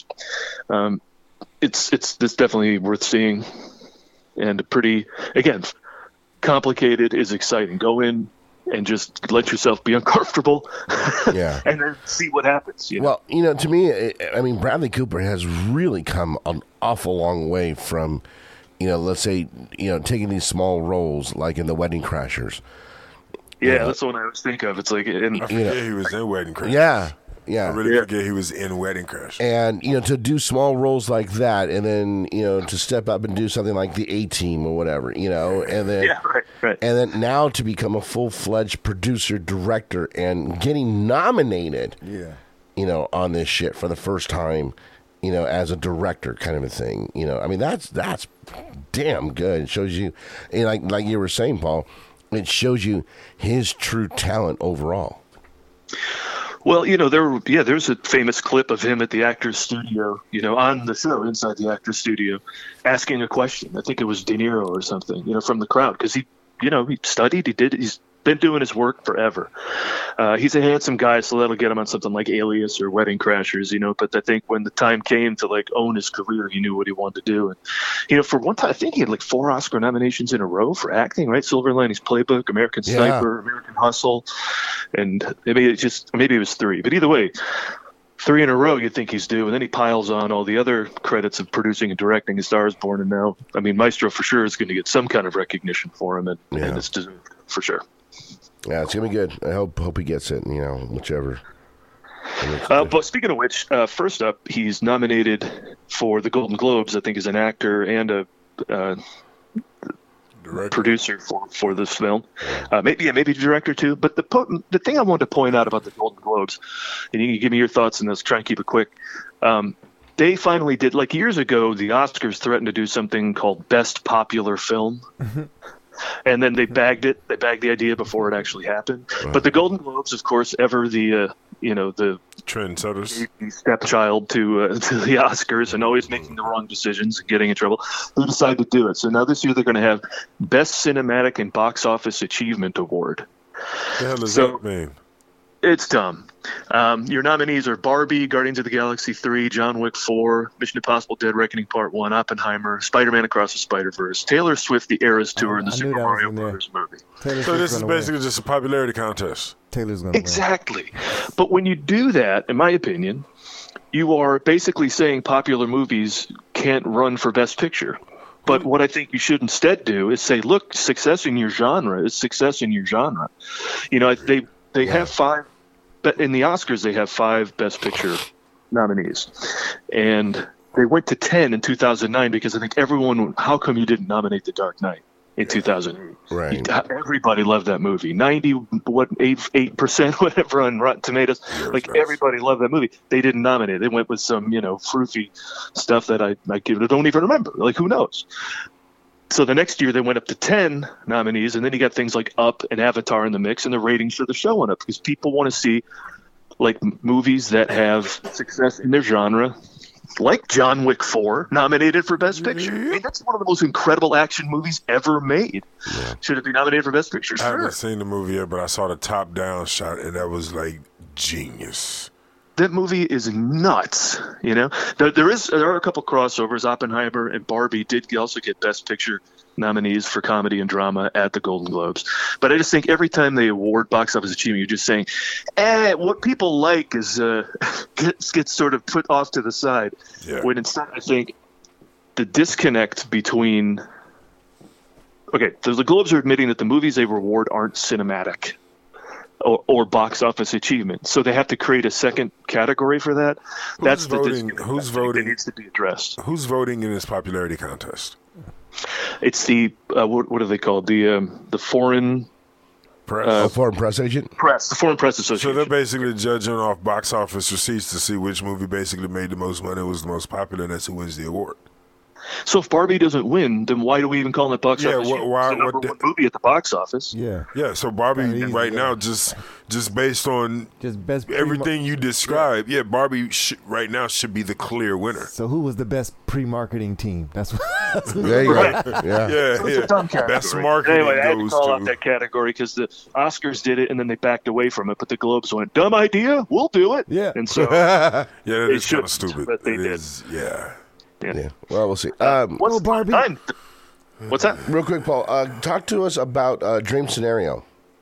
it's definitely worth seeing, and pretty, again, complicated is exciting. Go in and just let yourself be uncomfortable, Yeah. and then see what happens. You know? Well, you know, to me, I mean, Bradley Cooper has really come an awful long way from, you know, let's say, you know, taking these small roles like in The Wedding Crashers. Yeah, that's the one I always think of. It's like, I forget he was in Wedding Crashers. Yeah. I really forget he was in Wedding Crashers. And, you know, to do small roles like that, and then, you know, to step up and do something like The A-Team or whatever, you know, and then, right. And then now to become a full-fledged producer, director, and getting nominated, you know, on this shit for the first time, you know, as a director kind of a thing, you know. I mean, that's damn good. It shows you, and like you were saying, Paul, it shows you his true talent overall. Well, you know, there's a famous clip of him at the Actors Studio, you know, on the show inside the Actors Studio, asking a question. I think it was De Niro or something, you know, from the crowd, because he studied, he's been doing his work forever. He's a handsome guy, so that'll get him on something like Alias or Wedding Crashers, you know. But I think when the time came to like own his career, he knew what he wanted to do. And you know, for one time, I think he had like 4 Oscar nominations in a row for acting, right? Silver Linings Playbook, American Sniper, American Hustle, and maybe it was 3. But either way, 3 in a row you'd think he's due, and then he piles on all the other credits of producing and directing A Star Is Born, and now, I mean, Maestro for sure is going to get some kind of recognition for him, and it's deserved for sure. Yeah, it's gonna be good. I hope he gets it. You know, whichever. But speaking of which, first up, he's nominated for the Golden Globes. I think as an actor and a producer for this film. Maybe director too. But the thing I wanted to point out about the Golden Globes, and you can give me your thoughts on this. Try and keep it quick. They finally did, like years ago, the Oscars threatened to do something called Best Popular Film. And then they bagged it. They bagged the idea before it actually happened. Right. But the Golden Globes, of course, ever the trendsetters, stepchild to the Oscars, and always making the wrong decisions and getting in trouble. They decided to do it. So now this year they're going to have Best Cinematic and Box Office Achievement Award. The hell does that mean? It's dumb. Your nominees are Barbie, Guardians of the Galaxy 3, John Wick 4, Mission Impossible Dead Reckoning Part 1, Oppenheimer, Spider-Man Across the Spider-Verse, Taylor Swift, The Eras Tour, and the Super Mario Bros. Movie. So this is basically just a popularity contest. Taylor's going to Exactly. But when you do that, in my opinion, you are basically saying popular movies can't run for Best Picture. But what I think you should instead do is say, look, success in your genre is success in your genre. You know, they have 5, but in the Oscars they have 5 Best Picture nominees, and they went to 10 in 2009 because I think everyone. How come you didn't nominate The Dark Knight in 2008? Right. Everybody loved that movie. 8% whatever on Rotten Tomatoes. Like everybody loved that movie. They didn't nominate it. They went with some froofy stuff that I don't even remember. Like who knows? So the next year they went up to 10 nominees, and then you got things like Up and Avatar in the mix, and the ratings for the show went up because people want to see like movies that have success in their genre, like John Wick 4, nominated for Best Picture. I mean, that's one of the most incredible action movies ever made. Yeah. Should it be nominated for Best Picture? Sure. I haven't seen the movie yet, but I saw the top-down shot, and that was like genius. that movie is nuts. You know, there are a couple crossovers. Oppenheimer and Barbie did also get Best Picture nominees for comedy and drama at the Golden Globes. But I just think every time they award box office achievement, you're just saying, what people like is gets sort of put off to the side. Yeah. When instead, I think the disconnect between the Globes are admitting that the movies they reward aren't cinematic or box office achievement, so they have to create a second category for that. That's the disconnect. Who's voting? That needs to be addressed. Who's voting in this popularity contest? It's the what are they called? The foreign Press. Foreign press agent? press, the Foreign Press So Association. they're basically judging off box office receipts to see which movie basically made the most money, was the most popular, and that's who wins the award. So if Barbie doesn't win, then why do we even call it box Yeah, office? why- It's the number one movie at the box office. Yeah. Yeah, so Barbie Kinda easy, right yeah. now, just based on Just best everything you described, Barbie right now should be the clear winner. So who was the best pre-marketing team? That's what. There you go. Yeah. Yeah, It's a dumb category. Best marketing Anyway, I had to goes call out to. that category because the Oscars did it and then they backed away from it, but the Globes went, dumb idea, we'll do it. Yeah. And so, Yeah, that They is kind of shouldn't, stupid. but they It did. is, yeah. Yeah. Well, we'll see. what's Barbie. time? What's that? Real quick, Paul, talk to us about Dream Scenario.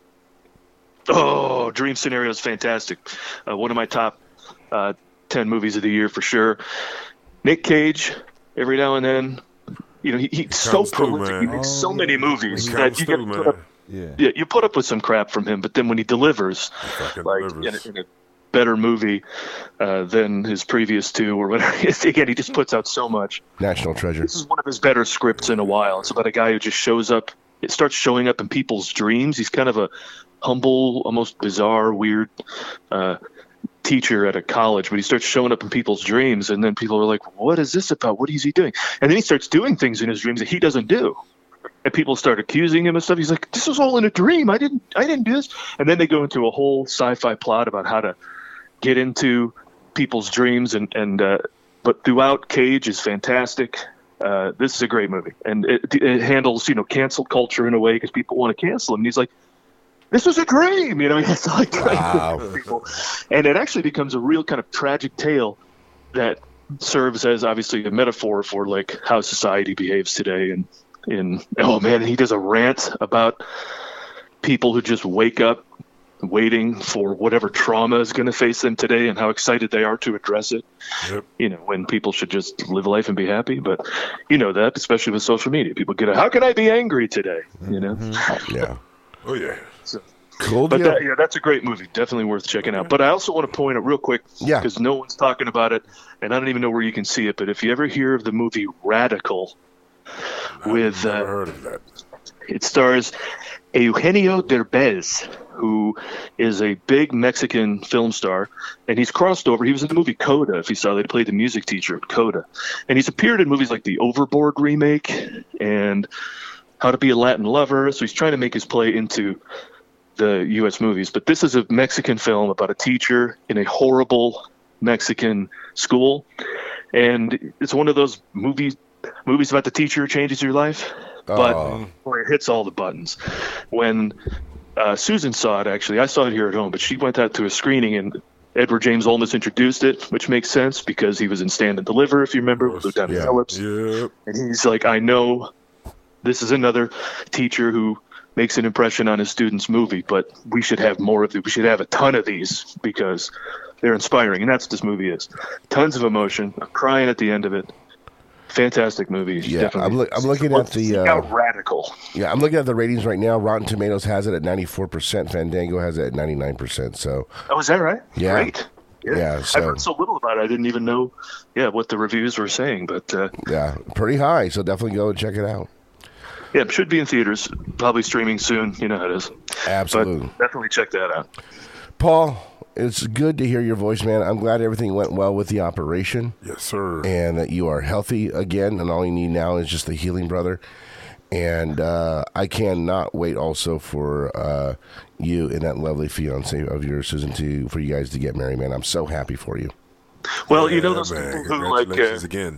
Oh, Dream Scenario is fantastic. One of my top 10 movies of the year for sure. Nick Cage, every now and then, he's so comes through, prolific. man. He makes so many movies He that comes you through, got to man. put up. Yeah. Yeah, you put up with some crap from him, but then when he delivers, Fucking like delivers. in a better movie than his previous two or whatever, again, he just puts out so much. National Treasure. This is one of his better scripts in a while. It's about a guy who just shows up. It starts showing up in people's dreams. He's kind of a humble, almost bizarre, weird teacher at a college, but he starts showing up in people's dreams, and then people are like, what is this about? What is he doing? And then he starts doing things in his dreams that he doesn't do. And people start accusing him of stuff. He's like, this was all in a dream. I didn't do this. And then they go into a whole sci-fi plot about how to get into people's dreams, but throughout, Cage is fantastic. This is a great movie, and it handles cancel culture in a way because people want to cancel him. And he's like, this was a dream, It's like people, and it actually becomes a real kind of tragic tale that serves as obviously a metaphor for like how society behaves today. And he does a rant about people who just wake up waiting for whatever trauma is going to face them today and how excited they are to address it. Yep. When people should just live life and be happy. But that, especially with social media, people get how can I be angry today? Yeah. Oh, yeah. Cool But deal. that's a great movie. Definitely worth checking out. But I also want to point out real quick, Yeah. because no one's talking about it, and I don't even know where you can see it, but if you ever hear of the movie Radical, with Never heard of that. it stars Eugenio Derbez, who is a big Mexican film star, and he's crossed over. He was in the movie Coda, if you saw. They played the music teacher in Coda. And he's appeared in movies like the Overboard remake and How to Be a Latin Lover, so he's trying to make his play into the U.S. movies. But this is a Mexican film about a teacher in a horrible Mexican school, and it's one of those movies about the teacher who changes your life, but where it hits all the buttons. When Susan saw it, actually, I saw it here at home, but she went out to a screening, and Edward James Olmos introduced it, which makes sense because he was in Stand and Deliver, if you remember, with Lieutenant Phillips. Yep. And he's like, I know this is another teacher who makes an impression on his students' movie, but we should have more of it. We should have a ton of these because they're inspiring, and that's what this movie is. Tons of emotion. I'm crying at the end of it. Fantastic movie. Yeah, I'm looking at the Radical. Yeah, I'm looking at the ratings right now. Rotten Tomatoes has it at 94%. Fandango has it at 99%. So, Oh, is that right? Yeah. Great. Yeah, I've so heard so little about it. I didn't even know, what the reviews were saying. But yeah, pretty high. So definitely go and check it out. yeah, it should be in theaters. Probably streaming soon. You know how it is. Absolutely. But definitely check that out. Paul, it's good to hear your voice, man. I'm glad everything went well with the operation Yes, sir. and that you are healthy again. And all you need now is just the healing, brother. And I cannot wait also for you and that lovely fiance of yours, Susan, for you guys to get married, man. I'm so happy for you. Well, Yeah, those man. people who like Congratulations again.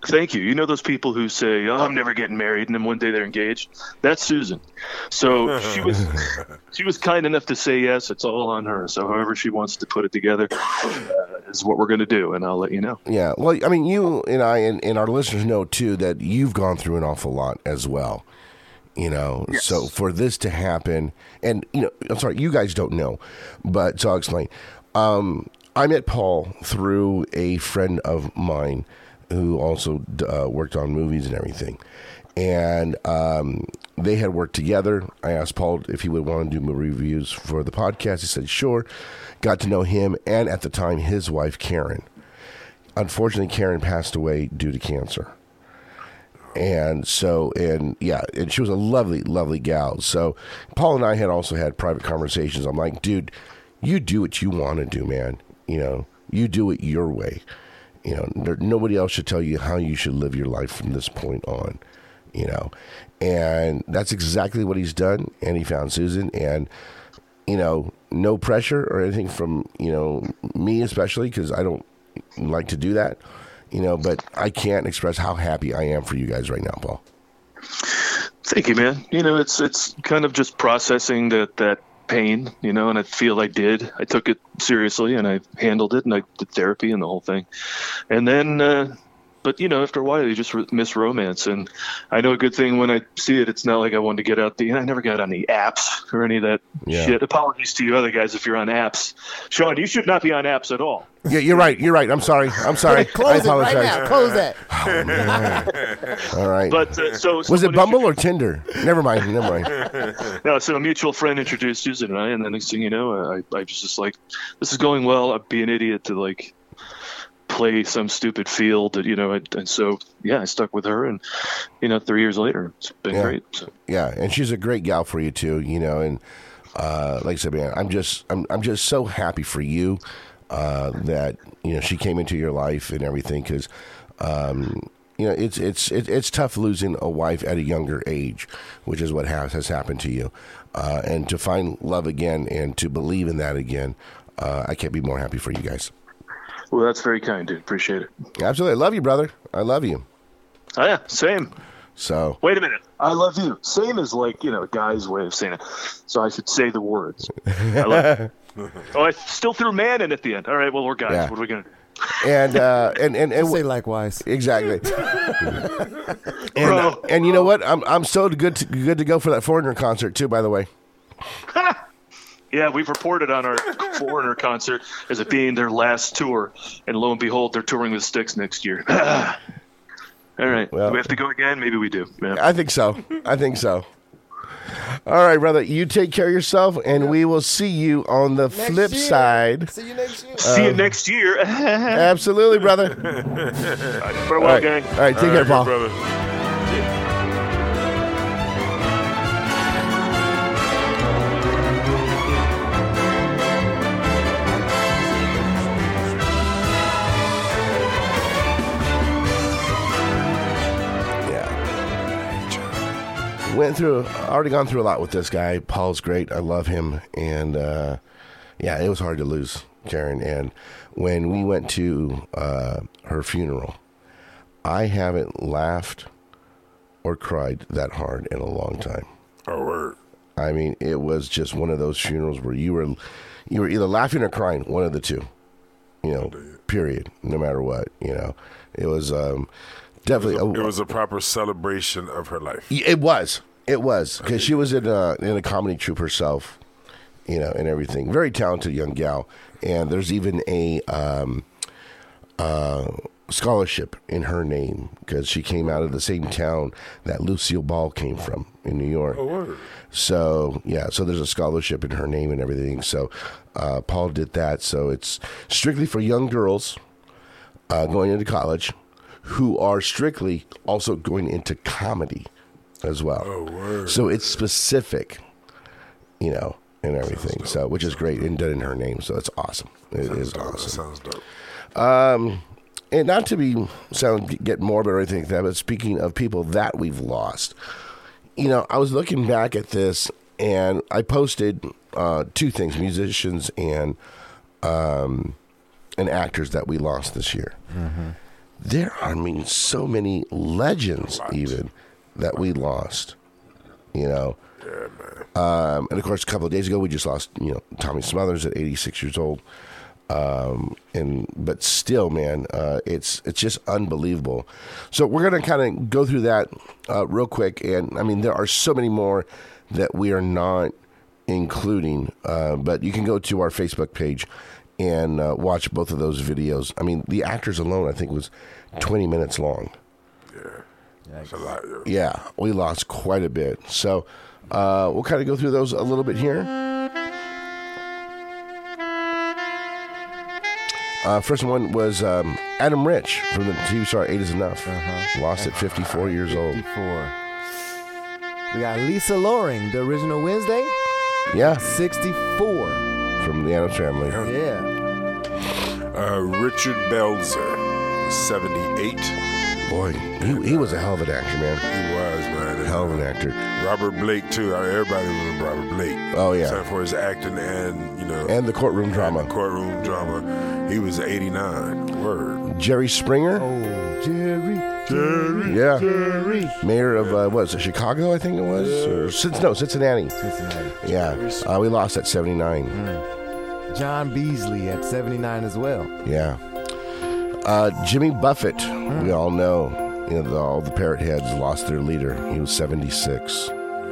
Thank you. You know those people who say, "Oh, I'm never getting married," and then one day they're engaged? That's Susan. So she was kind enough to say yes. It's all on her. So however she wants to put it together is what we're going to do, and I'll let you know. Yeah. Well, I mean, you and I and our listeners know, too, that you've gone through an awful lot as well. Yes. So for this to happen, and, I'm sorry, you guys don't know, but so I'll explain. I met Paul through a friend of mine who also worked on movies and everything. And they had worked together. I asked Paul if he would want to do movie reviews for the podcast. He said, sure. Got to know him and, at the time, his wife, Karen. Unfortunately, Karen passed away due to cancer. And so, and she was a lovely, lovely gal. So Paul and I had also had private conversations. I'm like, dude, you do what you want to do, man. You do it your way. Nobody else should tell you how you should live your life from this point on, and that's exactly what he's done. And he found Susan, and, no pressure or anything from, me, especially because I don't like to do that, but I can't express how happy I am for you guys right now, Paul. Thank you, man. It's kind of just processing that pain, and I feel I did. I took it seriously and I handled it and I did therapy and the whole thing. And then, but after a while you just miss romance. And I know a good thing when I see it, it's not like I wanted to get out I never got on the apps or any of that shit. Apologies to you other guys if you're on apps. Sean, you should not be on apps at all. Yeah, you're right. I'm sorry. Close it right now. Close that. Oh, man. All right. But was it Bumble or Tinder? Never mind. No, so a mutual friend introduced Susan and I, and the next thing you know, I was just like, this is going well. I'd be an idiot to play some stupid field that, and so, I stuck with her, and, 3 years later, it's been great. So. Yeah, and she's a great gal for you too, and like I said, man, I'm just so happy for you that, she came into your life and everything, because, it's tough losing a wife at a younger age, which is what has happened to you, and to find love again and to believe in that again, I can't be more happy for you guys. Well, that's very kind, dude. Appreciate it. Absolutely. I love you, brother. I love you. Oh, yeah. Same. So. Wait a minute. I love you. Same is a guy's way of saying it. So I should say the words. I love you. I still threw man in at the end. All right. Well, we're guys. Yeah. What are we going to do? And say likewise. Exactly. and you know what? I'm so good to go for that Foreigner concert too, by the way. Yeah, we've reported on our Foreigner concert as it being their last tour, and lo and behold, they're touring with Styx next year. All right, well, do we have to go again? Maybe we do. Yeah. I think so. All right, brother, you take care of yourself, and we will see you on the flip side. See you next year. See you next year. Absolutely, brother. Farewell, gang. All right, take care, Paul. Brother. Already gone through a lot with this guy. Paul's great. I love him. And, it was hard to lose Karen. And when we went to her funeral, I haven't laughed or cried that hard in a long time. Oh, word. I mean, it was just one of those funerals where you were either laughing or crying, one of the two, period, no matter what, It was definitely. It was a proper celebration of her life. It was, because she was in a comedy troupe herself, and everything. Very talented young gal, and there's even a scholarship in her name because she came out of the same town that Lucille Ball came from in New York. Oh, word. So there's a scholarship in her name and everything. So Paul did that. So it's strictly for young girls going into college who are strictly also going into comedy as well. Oh, word. So it's specific, and everything. So, which is great, and done in her name. So it's awesome. It is awesome. That sounds dope. And not to get morbid or anything like that, but speaking of people that we've lost, I was looking back at this, and I posted two things: musicians and actors that we lost this year. Mm-hmm. there are, so many legends even that we lost, Yeah, man. and of course, a couple of days ago, we just lost, Tommy Smothers at 86 years old. But still, man, it's just unbelievable. So we're going to kind of go through that real quick. And there are so many more that we are not including, but you can go to our Facebook page and watch both of those videos. The actors alone, I think, was 20 minutes long. Yeah. That's a lot. Yeah, we lost quite a bit. So we'll kind of go through those a little bit here. First one was Adam Rich from the TV star 8 is Enough. Lost at 54 years old. 54. We got Lisa Loring, the original Wednesday. Yeah, 64. from the Addams Family. Yeah. Richard Belzer, 78. Boy, he was a hell of an actor, man. He was, man. Hell of an actor. Robert Blake, too. Everybody remember Robert Blake. Oh, yeah. Except for his acting and, And the courtroom drama. Courtroom drama. He was 89. Word. Jerry Springer. Oh, Jerry. Yeah. Jerry. Mayor of, what was it, Chicago, I think it was? Or, Cincinnati. Yeah. We lost at 79. John Beasley at 79 as well. Yeah. Jimmy Buffett, we all know. All the parrot heads lost their leader. He was 76.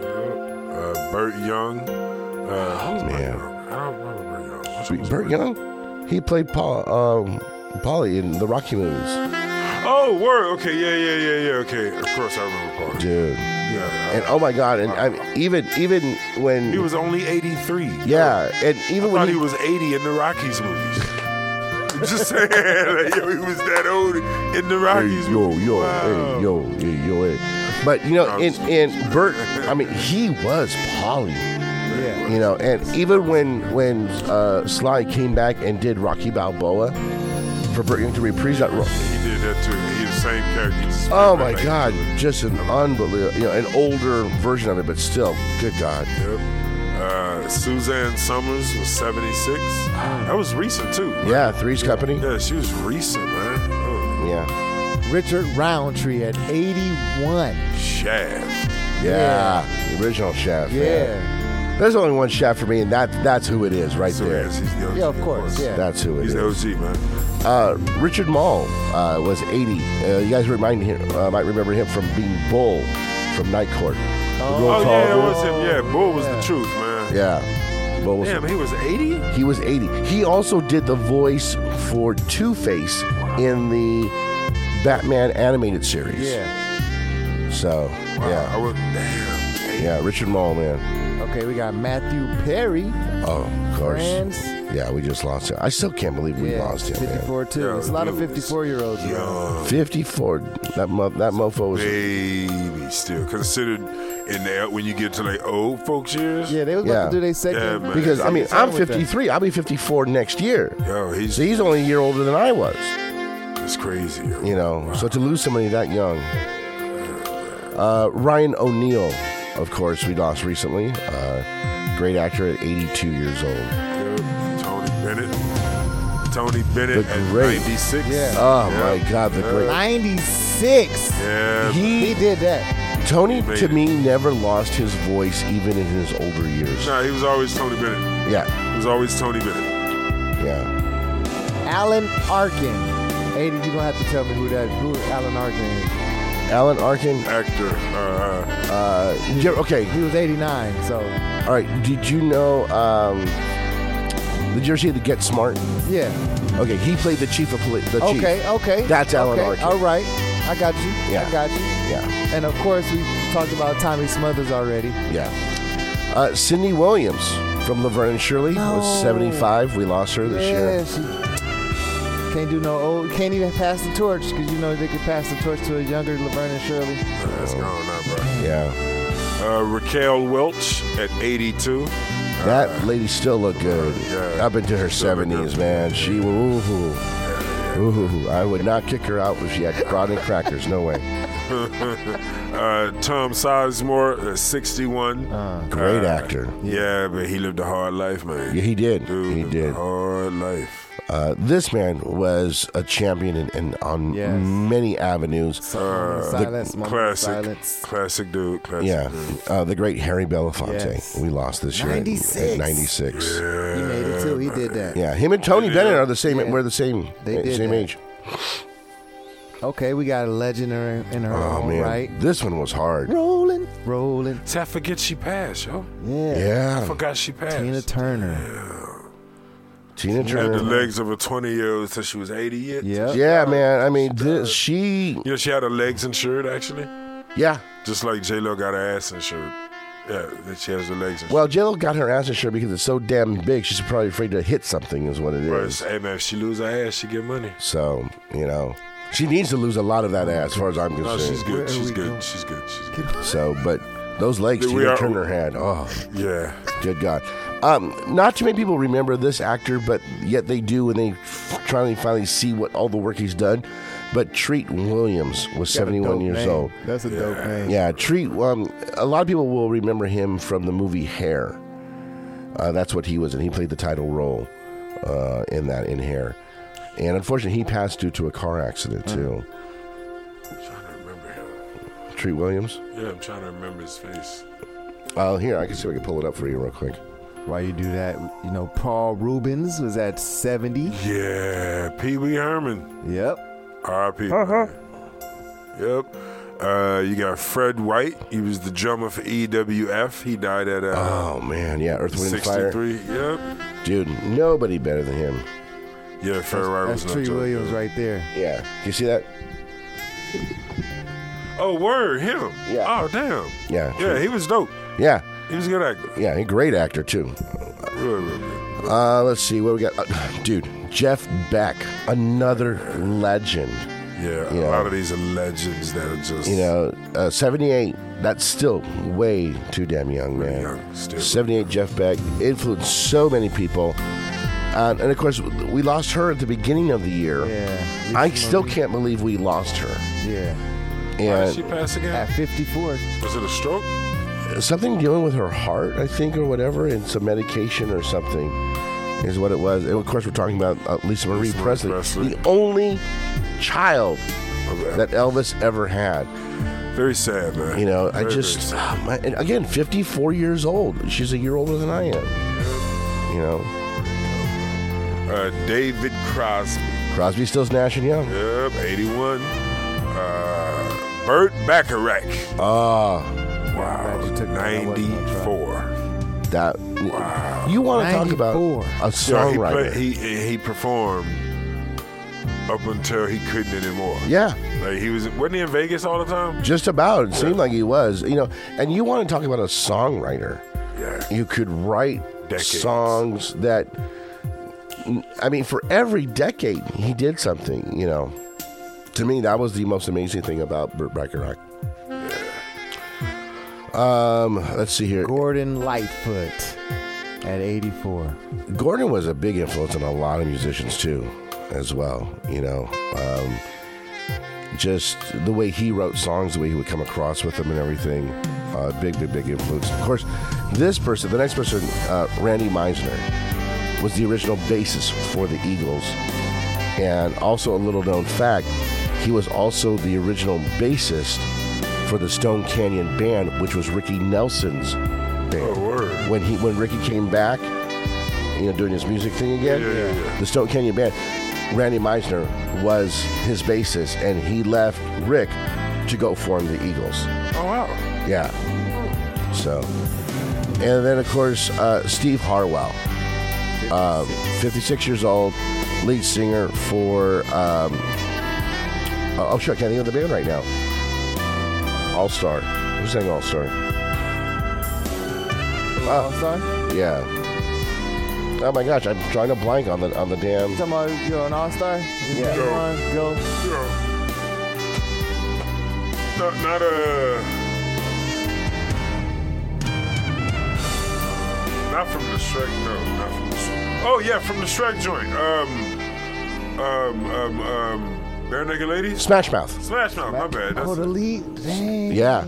Burt Young. Who's Burt Man. Young? I don't remember Burt Young. Which one's Burt Young? He played Paulie in the Rocky movies. Oh, word. Okay, yeah. Okay, of course I remember Paulie. Dude. Yeah. And oh my God, and even when He was only 83. yeah, and even I when thought he was 80 in the Rockies movies. Just saying, like, he was that old in the Rockies movies. Wow. Hey. But in Burt, he was Paulie. Yeah. And even when Sly came back and did Rocky Balboa for Burt Young to reprise that role. He did that too. He's the same character. He just Oh played my like God, that. just an unbelievable, an older version of it, but still, good God. Yep. Suzanne Summers was 76. That was recent too. Yeah, Three's Company. Yeah, she was recent, man. Oh. Yeah, Richard Roundtree at 81. Shaft. yeah, the original Shaft. man. Yeah. There's only one Shaft for me, and that's who it is right So there. yes, he's the OG, Yeah, of course. Yeah. That's who it He's is. the OG, man. Richard Mall was 80. You guys might remember him from being Bull from Night Court. Oh, yeah, that was him. Yeah, Bull was the truth, man. Yeah, Bull was. Damn, he was 80? He was 80. He also did the voice for Two-Face in the Batman animated series. Yeah. So, Wow, yeah. I was, damn. Yeah, Richard Mall, man. Okay, we got Matthew Perry. Oh, of course. Friends. Yeah, we just lost him. I still can't believe we lost him, man. 54 too. Yeah, It's a lot of he was 54-year-olds. Young. 54. That mofo was. Baby, still considered in there when you get to like old folks years. Yeah, they was about Yeah. to do their second. Yeah, man. Because, second I'm song with them. 53. I'll be 54 next year. Yo, So he's only a year older than I was. it's crazy. Yo. So to lose somebody that young. Ryan O'Neal, of course, we lost recently. Great actor at 82 years old. Tony Bennett The at great. 96. Yeah. Oh, my God, the great. 96. Yeah. He did that. Tony, made to it. me, never lost his voice even in his older years. Nah, he was always Tony Bennett. Yeah, He was always Tony Bennett. yeah. Alan Arkin. 80, you're going to have to tell me who Alan Arkin is. Alan Arkin. Actor. Okay, He was 89, so. all right. Did you know, did you ever see the Get Smart? Yeah. Okay, he played the chief of police. The chief. Okay. That's Alan okay. Arkin. All right. I got you. Yeah. I got you. Yeah, And of course, we talked about Tommy Smothers already. yeah. Cindy Williams from Laverne and Shirley was 75. We lost her this year. Yeah, she can't do no old. Can't even pass the torch because they could pass the torch to a younger Laverne and Shirley. That's gone now, bro. Yeah. Raquel Welch at 82. That lady still looked good. Yeah. Up into her Still look 70s, good. man. She, ooh, I would not kick her out if she had brown and crackers. No way. Tom Sizemore, 61. Great actor. Yeah, but he lived a hard life, man. Yeah, he did. Dude, He lived did. a hard life. This man was a champion on many avenues. Classic dude. The great Harry Belafonte. Yes. We lost this year at 96. Yeah. He made it too. He did that. Yeah, him and Tony Bennett are the same. Yeah. We're the same. Same age. Okay, we got a legend in her own right. This one was hard. Rolling. See, I forget she passed, yo. Yeah. I forgot she passed. Tina Turner. Tina She Turner. had the legs of a 20-year-old till she was 80 years. Yeah, man. I mean, she... You know, she had her legs insured, actually. Yeah. Just like J-Lo got her ass insured. Yeah, she has her legs insured. Well, J-Lo got her ass insured because it's so damn big. She's probably afraid to hit something is what it is. Hey, man, if she lose her ass, she get money. So, she needs to lose a lot of that ass as far as I'm concerned. No, she's good. She's good. She's good. So, but those legs Tina Turner had, yeah. Good God. Not too many people remember this actor, but yet they do when they finally see what all the work he's done. But Treat Williams was 71 years old. That's a dope name. Yeah, Treat. A lot of people will remember him from the movie Hair. That's what he was, and he played the title role in Hair. And unfortunately, he passed due to a car accident too. I'm trying to remember him. Treat Williams. Yeah, I'm trying to remember his face. Here, I can see if I can pull it up for you real quick. While you do that, Paul Rubens was at 70. Yeah, Pee Wee Herman. Yep. R.I.P. Yep. You got Fred White. He was the drummer for EWF. He died at Earth, Wind, and Fire. 63. Yep. Dude, nobody better than him. Yeah, Fred White was That's Treat Williams right there. Yeah. Can you see that? Oh, word, him. Yeah. Oh, damn. Yeah. Yeah, he was dope. Yeah. He was a good actor. Yeah, a great actor too. Really, really good. Let's see what we got. Dude, Jeff Beck, another legend. Yeah, a lot of these are legends that are just 78. That's still way too damn young, man. young, still. 78, Jeff Beck influenced so many people, and of course we lost her at the beginning of the year. Yeah, I still can't believe we lost her. Yeah. Why did she pass again? At 54. Was it a stroke? Something dealing with her heart, I think, or whatever, and some medication or something is what it was. And of course, we're talking about Lisa Marie Presley, the only child that Elvis ever had. Very sad, man. And again, 54 years old. She's a year older than I am. David Crosby. Crosby still snatching young. Yep, 81. Burt Bacharach. Wow, 94. That you want to talk about a songwriter? He performed up until he couldn't anymore. Yeah, like wasn't he in Vegas all the time? Just about. It seemed like he was. And you want to talk about a songwriter? Yeah, you could write songs that. I mean, for every decade he did something. To me, that was the most amazing thing about Burt Bacharach. Let's see here. Gordon Lightfoot at 84. Gordon was a big influence on a lot of musicians too, as well. Just the way he wrote songs, the way he would come across with them and everything. Big influence. Of course, the next person, Randy Meisner, was the original bassist for the Eagles. And also a little known fact, he was also the original bassist for the Stone Canyon Band, which was Ricky Nelson's band. Oh, word. When Ricky came back, doing his music thing again, the Stone Canyon Band, Randy Meisner was his bassist, and he left Rick to go form the Eagles. Oh, wow. Yeah. So, and then of course Steve Harwell, 56 years old, lead singer for I can't think of the band right now. All Star. Who's saying All Star? All Star? Yeah. Oh my gosh, I'm drawing a blank on the damn. You talking about you're an All Star? Yeah. Go. Not from the Shrek. No, not from the Shrek. Oh yeah, from the Shrek joint. Bare Naked Ladies? Smash Mouth. Smash Mouth, my bad. That's the lead. Dang. Yeah.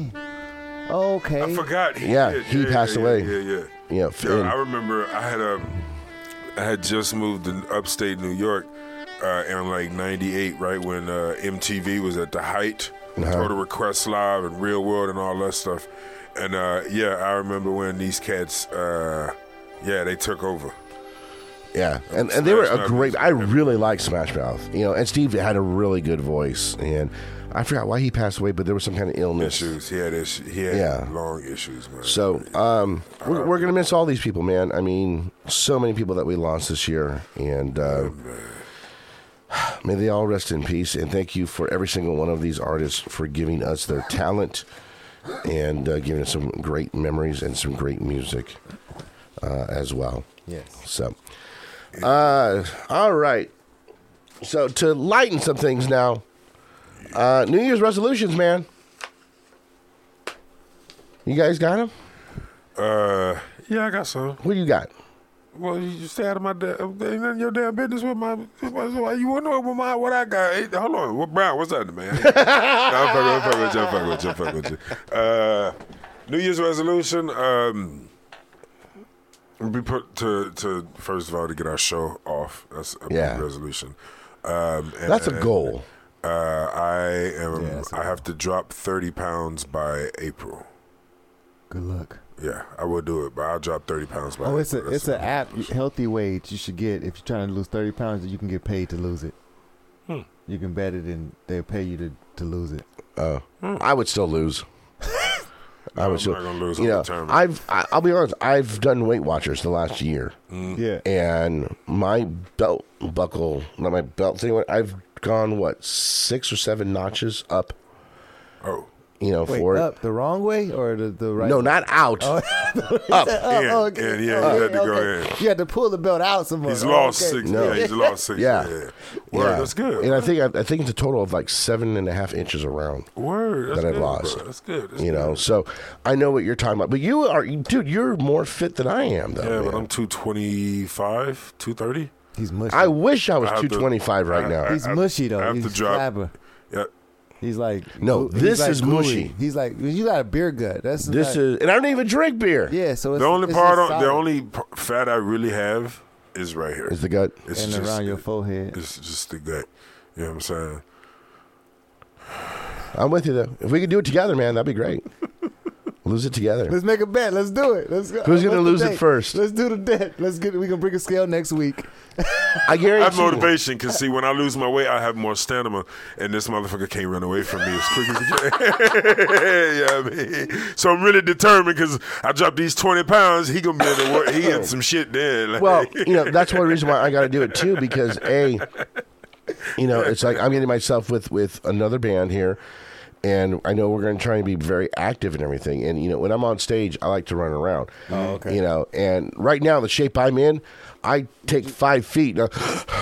Okay. I forgot. He passed away. Yeah. Yeah. I remember I had had just moved to upstate New York in like '98, right when MTV was at the height. Total Request Live and Real World and all that stuff. And I remember when these cats, they took over. Yeah, and they were a great. I really like Smash Mouth, and Steve had a really good voice, and I forgot why he passed away, but there was some kind of illness. Issues. He had long issues, man. So we're gonna miss all these people, man. I mean, so many people that we lost this year, and may they all rest in peace. And thank you for every single one of these artists for giving us their talent and giving us some great memories and some great music as well. Yes. So. All right. So to lighten some things now, New Year's resolutions, man. You guys got them? Yeah, I got some. What do you got? Well, you just stay out of my ain't none of your damn business with my. You want to know what I got? Hey, hold on, Brown, what's up, man? I'm fucking with you. New Year's resolution. We put to first of all to get our show off. That's a big resolution. That's a goal. I have to drop 30 pounds by April. Good luck. Yeah, I will do it, but I'll drop 30 pounds by April. It's an app, Healthy Weight, you should get. If you're trying to lose 30 pounds, you can get paid to lose it. You can bet it and they'll pay you to lose it. I would still lose. I'm not gonna lose. I'll be honest. I've done Weight Watchers the last year. Yeah, and my belt buckle, not my belt thing. I've gone 6 or 7 notches up. Oh, Wait, for up the wrong way or the right? No, way? not out. Up. Okay. You had to go in. You had to pull the belt out some more. He's lost 6. No. Yeah, he's lost 6. Yeah. Word, that's good. And I think it's a total of 7.5 inches around. Word, that's that I've good, lost. Bro. That's good. That's good. So I know what you're talking about. But you are, dude. You're more fit than I am, though. Yeah, man. but I'm 225, 230. He's mushy. I wish I was 225 right now. He's mushy though. I have He's to drop. flabber. Yeah. He's like this is gooey. mushy. He's like you got a beer gut. And I don't even drink beer. Yeah. So it's, the only it's only fat I really have is right here. Is the gut It's and just, around your forehead. It's just the gut. You know what I'm saying? I'm with you though. If we could do it together, man, that'd be great. Lose it together. Let's make a bet. Let's do it. Let's go. Who's gonna lose it first? Let's do the bet. We can bring a scale next week. I guarantee. I have motivation because see, when I lose my weight, I have more stamina, and this motherfucker can't run away from me as quick as he can. Yeah, I mean, so I'm really determined because I drop these 20 pounds. He gonna be able to work. He getting some shit then. Well, that's one reason why I got to do it too, because it's like I'm getting myself with another band here. And I know we're going to try and be very active and everything. And, when I'm on stage, I like to run around. Oh, okay. And right now, the shape I'm in, I take 5 feet. You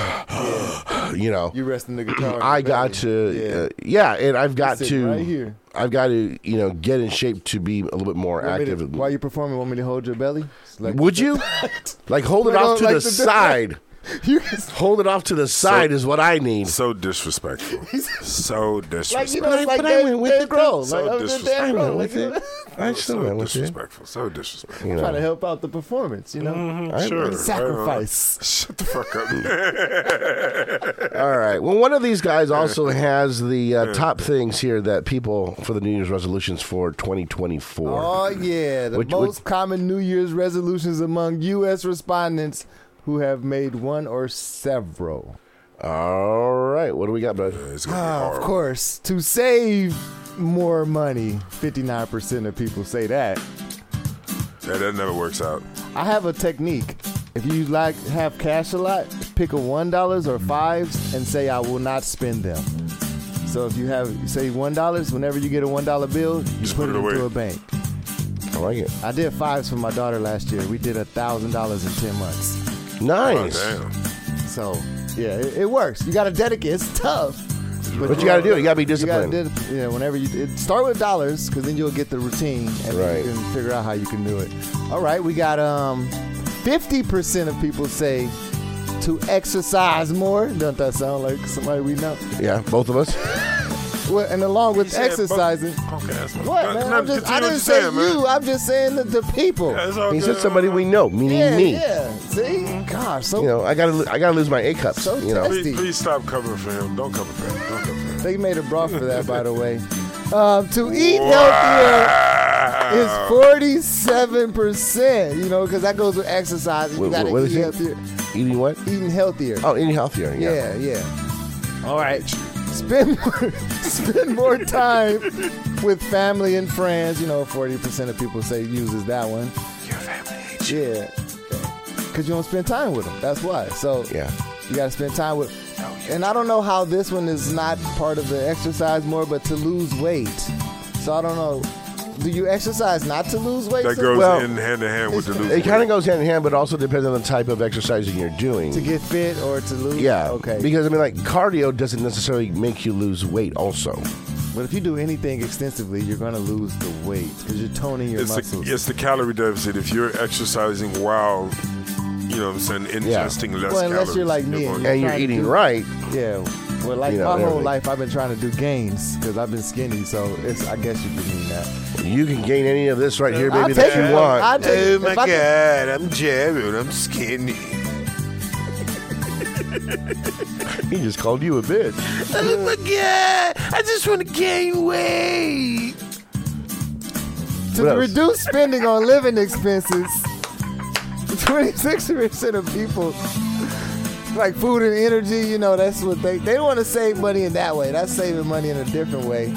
resting the guitar. I got to, and I've got to, right here. I've got to, get in shape to be a little bit more active. While you're performing, want me to hold your belly? Would you? Hold it off to the side. Hold it off to the side is what I need. So disrespectful. So disrespectful. I went with it. So disrespectful. I went with it. I still went with it. Disrespectful. So disrespectful. Trying to help out the performance, Sure. Sacrifice. Shut the fuck up. All right. Well, one of these guys also has the top things here that people for the New Year's resolutions for 2024. Oh, yeah. The most common New Year's resolutions among U.S. respondents who have made one or several. All right. What do we got, bud? Of course. To save more money. 59% of people say that. Yeah, that never works out. I have a technique. If you have cash a lot, pick a $1 or $5s and say, I will not spend them. So if you say $1, whenever you get a $1 bill, you put it into a bank. I like it. I did 5s for my daughter last year. We did $1,000 in 10 months. Nice. Oh, damn. So, yeah, it works. You got to dedicate. It's tough. But you got to do it. You got to be disciplined. Whenever start with dollars, because then you'll get the routine and you can figure out how you can do it. All right, we got 50% of people say to exercise more. Doesn't that sound like somebody we know? Yeah, both of us. Well, and along with He said exercising. What, man? I didn't say you. I'm just saying the people. Yeah, He said somebody we know, meaning me. Yeah. See? Gosh, so You know, I gotta lose my A cups. So You know, testy. Please stop covering for him. Don't cover for him. Don't cover for him. they made a broth for that, by the way. To eat healthier is 47%. You know, because that goes with exercise. You gotta what eat is it? healthier. eating what? Eating healthier. Oh, eating healthier. Yeah. Yeah. All right. Spend more time with family and friends. You know, 40% of people say uses that one. Your family hates you. Yeah. Because you don't spend time with them. That's why. So Yeah. you got to spend time with. And I don't know how this one is not part of the exercise more, but to lose weight. So I don't know. Do you exercise not to lose weight? That sir? goes Well, in hand in hand with the losing. It kind of goes hand in hand, but also depends on the type of exercising you're doing. To get fit or to lose? Yeah. Okay. Because I mean, like cardio doesn't necessarily make you lose weight. Also, But if you do anything extensively, you're going to lose the weight because you're toning your muscles. It's the calorie deficit. If you're exercising while, you know what I'm saying, ingesting less Well, unless calories. you're like me going- and and you're trying to eating do- right. Yeah. Well, like You know, my whole everything. life, I've been trying to do gains because I've been skinny. So I guess you could mean that. You can gain any of this right here, I'll baby, take that it. you want. I'll take it. Oh my If I could- God, I'm Jared. I'm skinny. He just called you a bitch. Oh my God, I just want to gain weight. To What else? reduce spending on living expenses, 26% of people like food and energy. You know, that's what they want to save money in that way. That's saving money in a different way.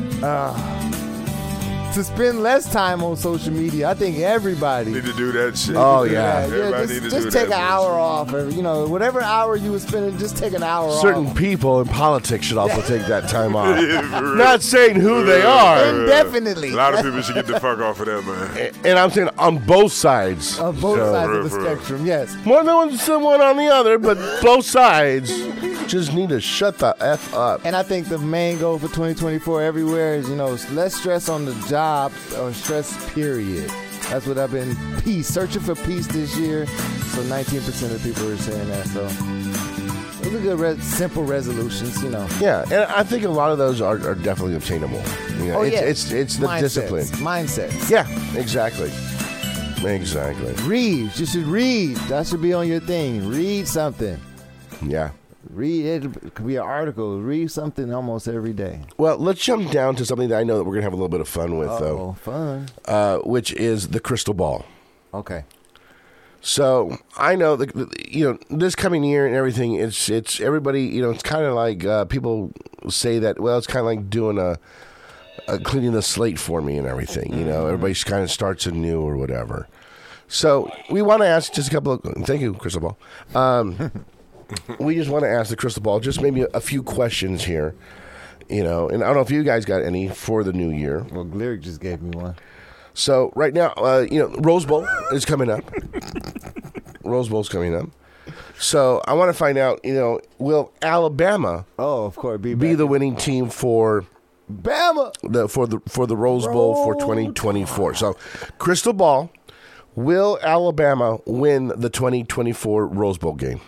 To spend less time on social media, I think everybody. Need to do that shit. Oh, yeah. Everybody need to just do take that an hour off, or whatever hour you were spending, just take an hour Certain off. people in politics should also take that time off. Yeah, for real. Not saying who they are. Indefinitely. A lot of people should get the fuck off of that, man. And I'm saying on both sides. On both So, sides of the for real. spectrum, yes. More than someone on the other, but both sides just need to shut the F up. And I think the main goal for 2024 everywhere is, less stress on the job, or stress, period. That's what I've been, searching for peace this year. So 19% of people are saying that. So those are good, simple resolutions, Yeah, and I think a lot of those are definitely obtainable. Oh, yeah. It's the discipline. Mindsets. Yeah, exactly. Exactly. Read. You should read. That should be on your thing. Read something. Yeah. Read it. It could be an article. Read something almost every day. Well, let's jump down to something that I know that we're going to have a little bit of fun with, Oh, fun. which is the crystal ball. Okay. So I know this coming year and everything. It's everybody. It's kind of like people say that. Well, it's kind of like doing a cleaning the slate for me and everything. Everybody kind of starts anew or whatever. So we want to ask just a couple of. Thank you, crystal ball. We just want to ask the crystal ball just maybe a few questions here. And I don't know if you guys got any for the new year. Well, Lyric just gave me one. So right now, Rose Bowl is coming up. Rose Bowl's coming up. So I want to find out, will Alabama Oh, of course. be the winning team for Bama. for the Rose Bowl for 2024? So, crystal ball, will Alabama win the 2024 Rose Bowl game?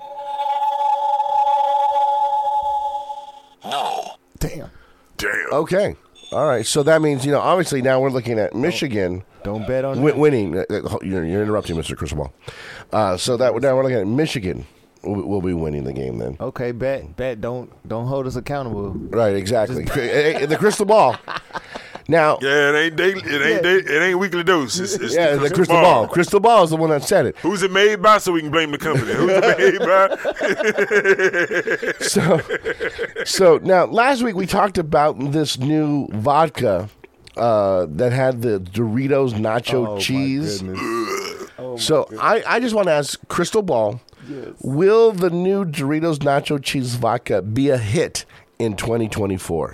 Damn. Damn. Okay. All right. So that means, obviously now we're looking at Michigan Don't bet on winning. You're interrupting, Mr. Crystal Ball. So that now we're looking at Michigan will be winning the game then. Okay, bet. Don't hold us accountable. Right, exactly. The crystal ball. Now, Yeah, it ain't weekly dose. It's the crystal ball. Crystal ball is the one that said it. Who's it made by? So we can blame the company. Who's it made by? So now, last week we talked about this new vodka that had the Doritos nacho cheese. So I just want to ask Crystal Ball, will the new Doritos nacho cheese vodka be a hit in 2024?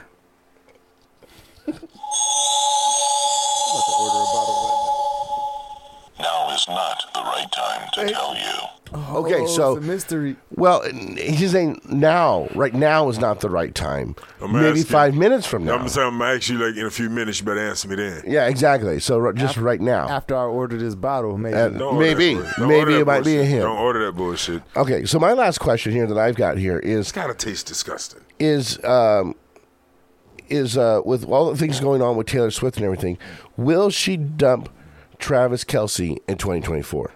Now is not the right time to tell you. Okay, so it's a mystery. well, he's saying now. Right now is not the right time. I'm Maybe asking- 5 minutes from now. I'm gonna ask you like in a few minutes. You better answer me then. Yeah, exactly. So just right now. After I order this bottle, maybe. And Don't order maybe, that bullshit. Don't maybe order that it might be a bullshit. hint. Don't order that bullshit. Okay, so my last question here that I've got here It's gotta taste disgusting. is is with all the things going on with Taylor Swift and everything, will she dump Travis Kelce in 2024?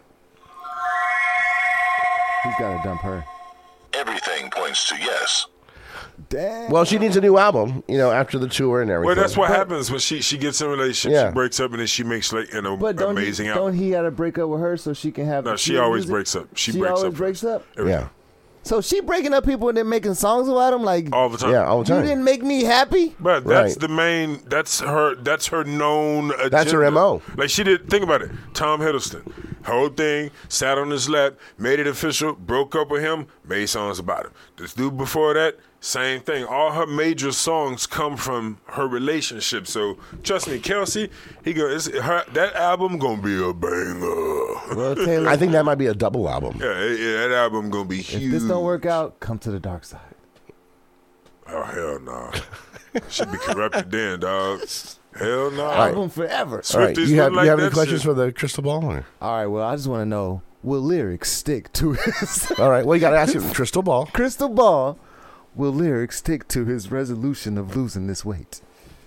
He's got to dump her. Everything points to yes. Damn. Well, she needs a new album, after the tour and everything. Well, that's what happens when she gets in a relationship. Yeah. She breaks up and then she makes like an amazing album. Don't he got to break up with her so she can have? No, she always breaks up. She always breaks up. Yeah. So she breaking up people and then making songs about them like all the time. Yeah, all the time. You didn't make me happy. But that's Right. the main. That's her known agenda. That's her MO. Like she did. Think about it. Tom Hiddleston, whole thing, sat on his lap, made it official, broke up with him, made songs about him. This dude before that, same thing. All her major songs come from her relationship. So trust me, Kelce, that album gonna be a banger. Well, Taylor, I think that might be a double album. Yeah, that album gonna be huge. if this don't work out, come to the dark side. Oh hell no. Should be corrupted then, dog. Hell no. Album forever. All right, Swifties you have don't like any that questions shit. for the crystal ball? Or? All right, well, I just want to know, will lyrics stick to his All right, well, you got to ask him crystal ball. crystal ball? Will lyrics stick to his resolution of losing this weight?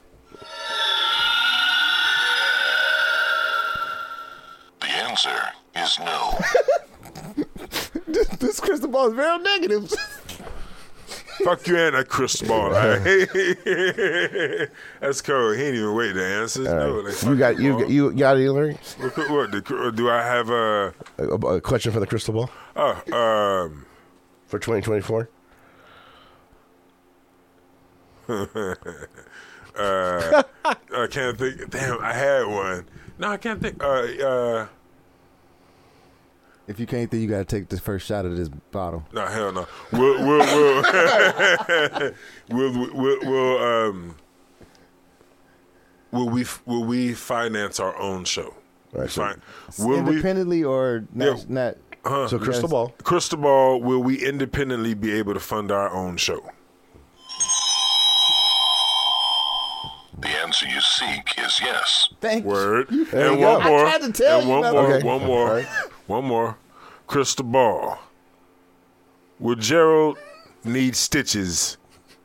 The answer is no. This crystal ball is very negative. Fuck you and that crystal ball. That's cold. He ain't even waiting to answer. No, like, You got ball. you got any lyrics? What, do I have A question for the crystal ball for 2024? I can't think. Damn, I had one. No, I can't think. If you can't think, you got to take the first shot of this bottle. No, hell no. Will we finance our own show? Right, so- Will we? Independently or not? Yeah. not So crystal ball. Crystal ball. Will we independently be able to fund our own show? The answer you seek is yes. Thank you. Word. There And you one go. more. I tried to tell and you, one man. more. Okay. One more. All right. One more. Crystal ball. Will Gerald need stitches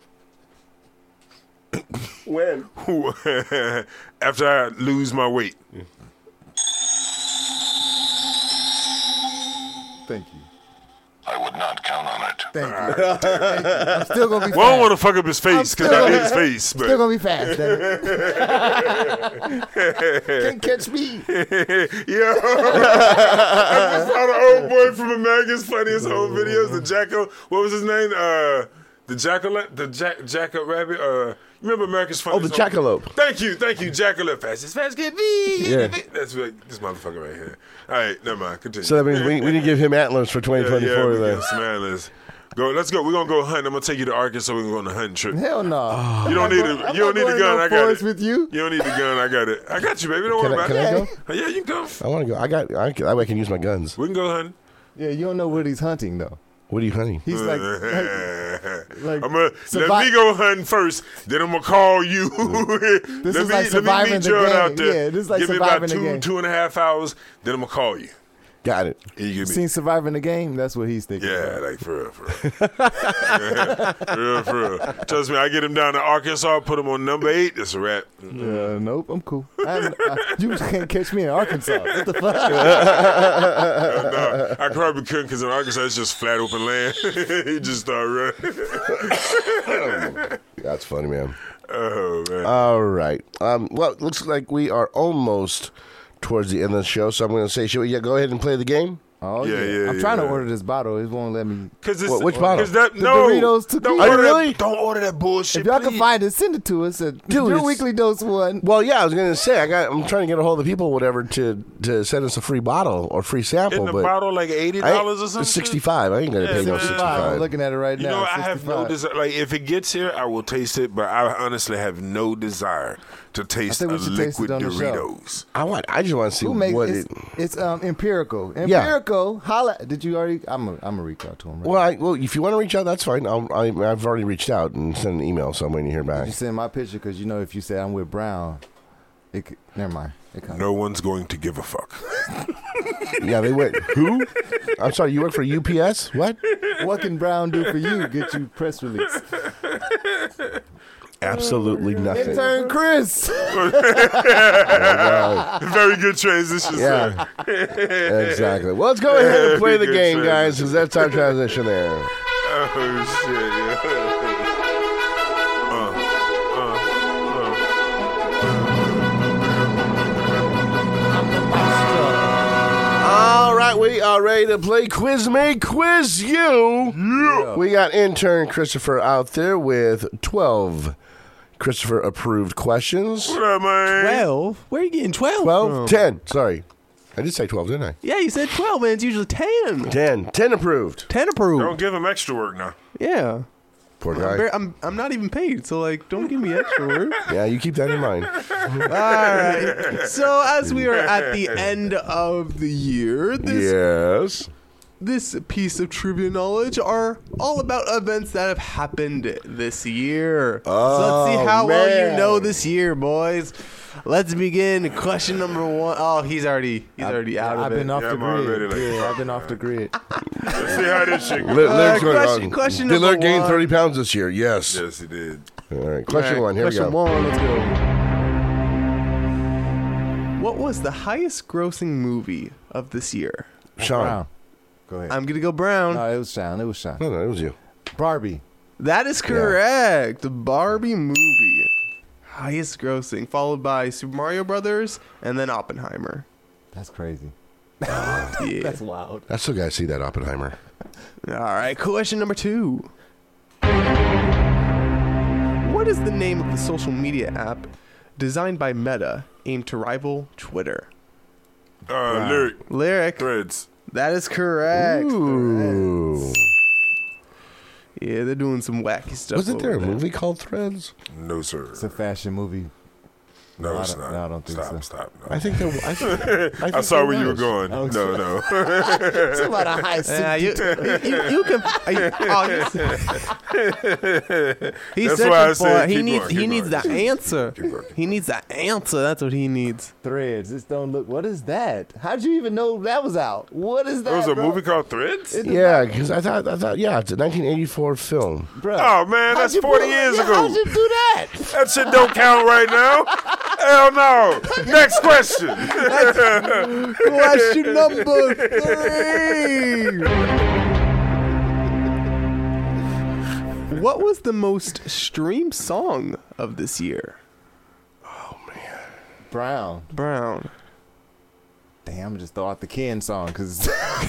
When? after I lose my weight? Thank you. I would not count on it. Thank you. I'm still gonna be. Well, I don't fast. want to fuck up his face because I need his face. Still But gonna be fast. Damn it. Can't catch me. yeah, I just saw the old boy from America's Funniest Home Videos. The Jackal. What was his name? The Jackal Rabbit. You remember America's Funniest? the Jackalope. Thank you, Jackalope. Fastest fast can be. Yeah. That's right. This motherfucker right here. All right, never mind. Continue. So that means we need to give him antlers for 2024. Yeah, we then. get some antlers. Go. Let's go. We're gonna go hunt. I'm gonna take you to Arkansas. We're gonna go on a hunting trip. Hell no. You don't need I'm You don't not need going the gun. no I got forest it. with you. You don't need the gun. I got it. I got you, baby. Don't Can worry I about it. go? Yeah, you can go. I want to go. That way I can use my guns. We can go hunting. Yeah, you don't know what he's hunting though. What are you hunting? He's like I'm gonna let me go hunting first. Then I'm gonna call you. This let is me, like let surviving me meet the you game. out there. Yeah, this is like Give me about surviving the game. 2.5 hours. Then I'm gonna call you. Got it. And you give me. seen Surviving the Game. That's what he's thinking. Yeah, about. like for real. For real. Trust me, I get him down to Arkansas, put him on number 8. That's a wrap. Nope, I'm cool. You can't catch me in Arkansas. What the fuck? No, I probably couldn't because in Arkansas it's just flat open land. He just start running. That's funny, man. Oh man. All right. Well, it looks like we are almost towards the end of the show, so I'm going to say, should we go ahead and play the game? Oh Yeah, yeah, yeah, I'm trying to yeah. order this bottle. It won't let me. Which bottle? That, The no, Doritos took don't me. order Oh, really? that. Don't order that bullshit. If y'all can please. find it, send it to us at Dude, your it's- weekly dose one. Well, yeah, I was going to say, I'm trying to get a hold of the people, whatever, to send us a free bottle or free sample. in the but bottle like $80 or something. It's 65. I ain't going to pay no man. 65. I'm looking at it right You now. know, I have no 65. desire. Like, if it gets here, I will taste it. But I honestly have no desire to taste a think we should taste liquid it on the show. Doritos. I just want to see Who makes what it's empirical. Yeah. Empirical. Holla. Did you already? I'm gonna reach out to him. Right Well, if you want to reach out, that's fine. I've already reached out and sent an email, so I'm waiting to hear now. back. You send my picture because you know if you say I'm with Brown, never mind. It comes. No one's going to give a fuck. Yeah, they went. Who? I'm sorry, you work for UPS? What? What can Brown do for you? Get you press release. Absolutely nothing. Intern Chris. Very good transition, Yeah. sir. Exactly. Well, let's go ahead and play the Good game, guys, transition. because that's our transition there. Oh, shit, yeah. All right, we are ready to play Quiz Me, Quiz You. Yeah. We got intern Christopher out there with 12 Christopher-approved questions. What up, man? 12? Where are you getting 12 12? from? 10. Sorry. I did say 12, didn't I? Yeah, you said 12, man. It's usually 10. 10. 10 approved. 10 approved. Don't give him extra work now. Yeah. Poor guy. I'm not even paid, so, like, don't give me extra work. Yeah, you keep that in mind. All right. So, as we are at the end of the year, this piece of trivia knowledge are all about events that have happened this year. So let's see how well you know this year, boys. Let's begin. Question number 1. Oh, he's already out of it. I've been off Yeah, the I'm already grid. like- Yeah, I've been off the grid. Let's see how this shit goes. question Did number Lyric gain 1. 30 pounds this year? Yes. Yes, he did. All right. Question All right, 1. Here Question we go. 1, let's go. What was the highest grossing movie of this year? Sean. Brown. Go ahead. I'm going to go Brown. No, it was Sean. No, it was you. Barbie. That is correct. The Barbie movie. Highest grossing, followed by Super Mario Brothers and then Oppenheimer. That's crazy. Yeah. That's wild. I still got to see that Oppenheimer. All right, question number 2. What is the name of the social media app designed by Meta aimed to rival Twitter? Lyric. Lyric. Threads. That is correct. Ooh. Yeah, they're doing some wacky stuff. Wasn't there a over movie called Threads? No, sir. It's a fashion movie. No, No, it's I don't- not. no, I don't think stop, so. Stop. No. I think there. I I saw where you were going. Oh, No. It's about a high Yeah, you can. He's That's why I searching for said it. He keep needs. going, He keep needs going. the answer. Keep going. He needs the answer. That's what he needs. Threads. This don't look. What is that? How'd you even know that was out? What is that? There was a bro? movie called Threads? Yeah, because I thought, yeah, it's a 1984 film. Bro. Oh, man, How'd that's you 40 put- years yeah, ago. How'd you do that? That shit don't count right now. Hell no. Next question. Question number 3. What was the most streamed song of this year? Brown. Brown. Damn, just throw out the Ken song because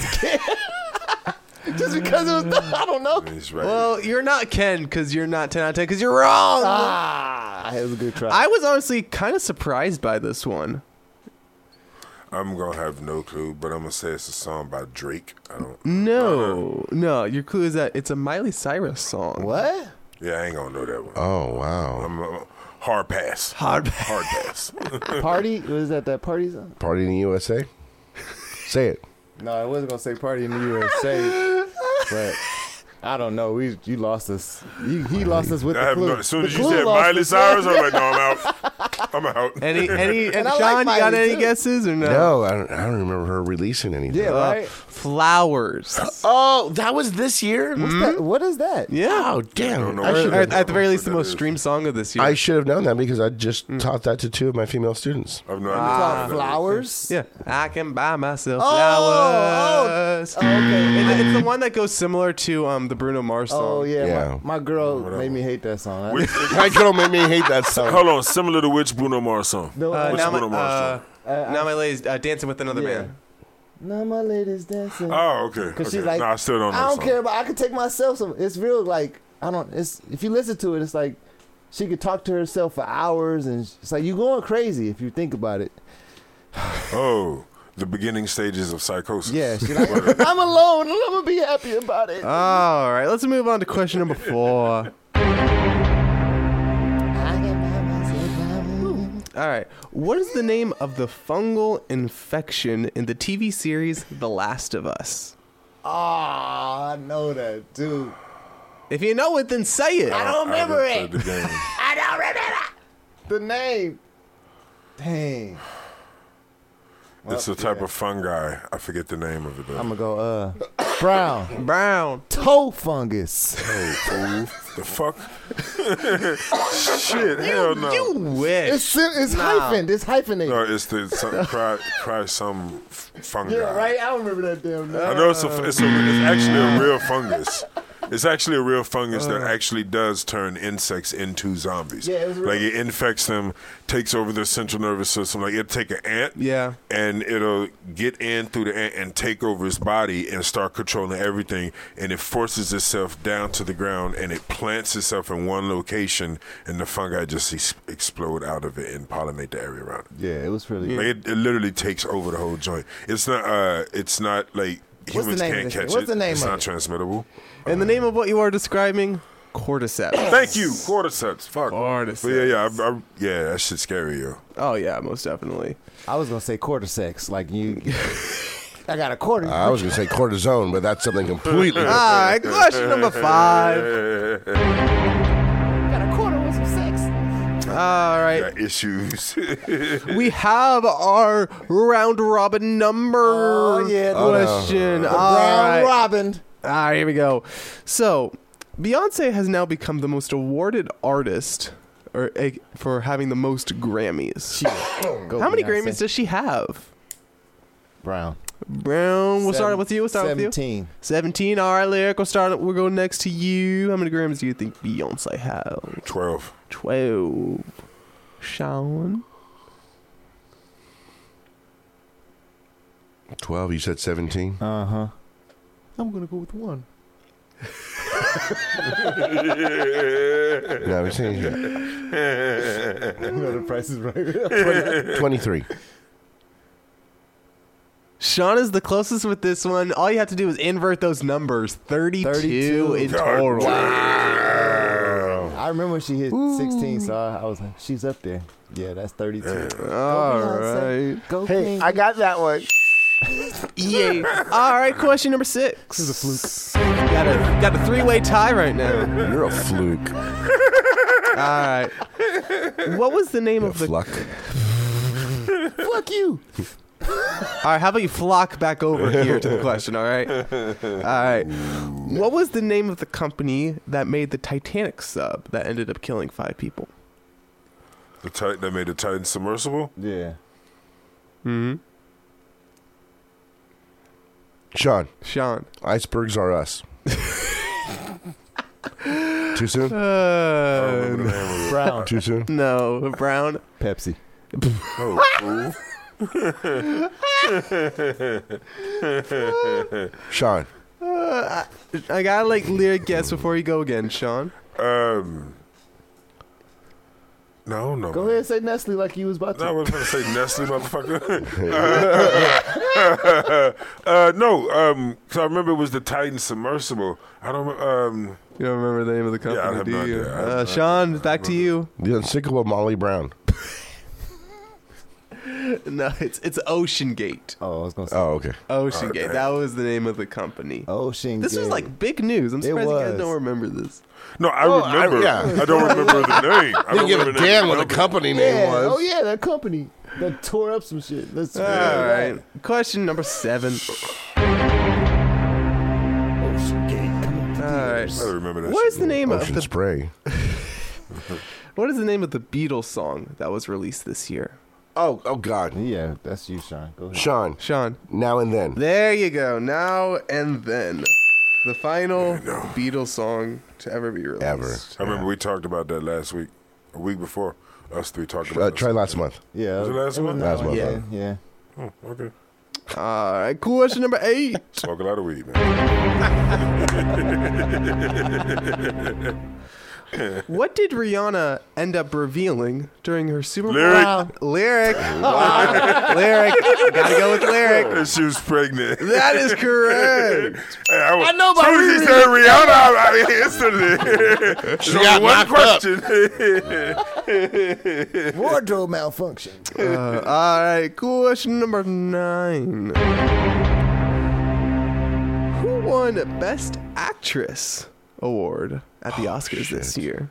just because it was. I don't know. He's right. Well, you're not Ken because you're not 10 out of 10 because you're wrong. It was a good try. I was honestly kind of surprised by this one. I'm going to have no clue, but I'm going to say it's a song by Drake. I don't. No. Your clue is that it's a Miley Cyrus song. What? Yeah, I ain't going to know that one. Oh, wow. I'm hard pass. Hard Hard pass. Party? Was that party song? Party in the USA? Say it. No, I wasn't gonna say party in the USA, but I don't know. You lost us. He lost us with I the have clue. no, as soon The as you clue said lost Miley us. Cyrus, I'm like, no, I'm out. I'm out. and And I like Sean, you got Miley, any too. guesses or no? No, I don't remember her releasing anything. Yeah, right. Flowers. Oh, that was this year? What's that? What is that? Yeah. Oh, damn. know I where should that have. is. At the very least, the What most that is. streamed song of this year. I should have known that because I just taught that to 2 of my female students. I have no idea. Called Flowers. Yeah, I can buy myself Oh, flowers. okay. It's the one that goes similar to the Bruno Mars song. Oh yeah, Yeah. My girl made me hate that song. Which- My girl made me hate that song. Hold on, similar to which Bruno Mars song? No, Which now, Bruno Mars now my lady's dancing with another Yeah. man. now my lady's dancing. song? Oh, okay. Cause Okay. she's like, no, I still don't know. I the don't song. care about. I can take myself. Some. It's real. Like I don't. It's if you listen to it, it's like she could talk to herself for hours, and it's like you going crazy if you think about it. Oh, the beginning stages of psychosis. Yeah, she's like, I'm alone, and I'm gonna be happy about it. All right, let's move on to question number 4. All right, what is the name of the fungal infection in the TV series The Last of Us? I know that, dude. If you know it, then say it. I don't remember I it. didn't play the game. I don't remember the name. Dang. It's a type of fungi. I forget the name of it, though. I'm going to go brown. Brown. Toe fungus. Oh, fool. The fuck? Shit, hell no. You wish. It's hyphen. It's hyphenated. No, it's the cry some fungi. Yeah, right? I don't remember that damn name. I know it's actually a real fungus. It's actually a real fungus that actually does turn insects into zombies. Yeah, it was real. Like it infects them, takes over their central nervous system. Like it'll take an ant, Yeah. and it'll get in through the ant and take over its body and start controlling everything. And it forces itself down to the ground and it plants itself in one location, and the fungi just explode out of it and pollinate the area around it. Yeah, it was really Like it literally takes over the whole joint. It's not like What's the humans name can't of this catch thing? What's it. the name It's of not it? transmittable. And the name of what you are describing? Cordyceps. Thank you, cordyceps. Fuck. Cordyceps. But yeah, that shit's scary, yo. Oh, yeah, most definitely. I was going to say quarter-sex. Like you... I got a quarter. I was going to say cortisone, but that's something completely All different. right, question number 5. got a quarter with some sex. All right. Got issues. We have our round robin number question. All right. Robin. All right, here we go. So, Beyonce has now become the most awarded artist for having the most Grammys. How many Grammys does she have? Brown. We'll start with you. 17. 17. All right, Lyric. We'll go next to you. How many Grammys do you think Beyonce has? 12. 12. Sean? 12, you said 17? Uh-huh. I'm going to go with 1. No, we're saying here. The price is right. 23. Sean is the closest with this one. All you have to do is invert those numbers. 32 in total. Wow. I remember when she hit 16, so I was like, she's up there. Yeah, that's 32. All right. Go Hey, King. I got that one. Yeah. All right, question number 6. This is a fluke. Got a 3-way tie right now. You're a fluke. All right. What was the name of the... Fluck. Fuck you. All right, how about you flock back over here to the question, all right? All right. What was the name of the company that made the Titanic sub that ended up killing 5 people? That made the Titan submersible? Yeah. Mm-hmm. Sean, icebergs are us. Too soon? Brown. Too soon? No, Brown. Pepsi. Oh, fool. Sean. I gotta lyric guess before you go again, Sean. No. Go ahead and say Nestle like you was about to. I was going to say Nestle, motherfucker. No, because I remember it was the Titan submersible. I don't. You don't remember the name of the company, Yeah, I have do no you? idea. Sean, back to you. The unsinkable Molly Brown. No, it's Ocean Gate. Oh, I was going to say. Oh, okay. Ocean Gate. That was the name of the company. Ocean This was Gate. like big news. I'm surprised you guys don't remember this. No, I remember. I don't remember the name. I Didn't don't give a remember the damn name what of the company name Yeah. was. Oh, yeah, that company that tore up some shit. Let's All right. Question number 7. Ocean Gate. Come on. All right. I remember that. What is the name of Ocean the spray. What is the name of the Beatles song that was released this year? Oh, God. Yeah, that's you, Sean. Go ahead. Sean, Sean. Now and Then. There you go. Now and Then. The final Beatles song to ever be released. Ever. I remember we talked about that last week, a week before. Us 3 talked about it. Try last month. Yeah. Was it last month? Last month. Yeah, yeah. Oh, okay. All right. Question number 8. Smoke a lot of weed, man. What did Rihanna end up revealing during her Super Bowl? Lyric. Lyric. Lyric. Gotta go with Lyric. And she was pregnant. That is correct. I know about As soon as he said Rihanna, I instantly. She got one knocked question. Wardrobe malfunction. All right. Question number 9. Who won Best Actress award at the Oscars this year?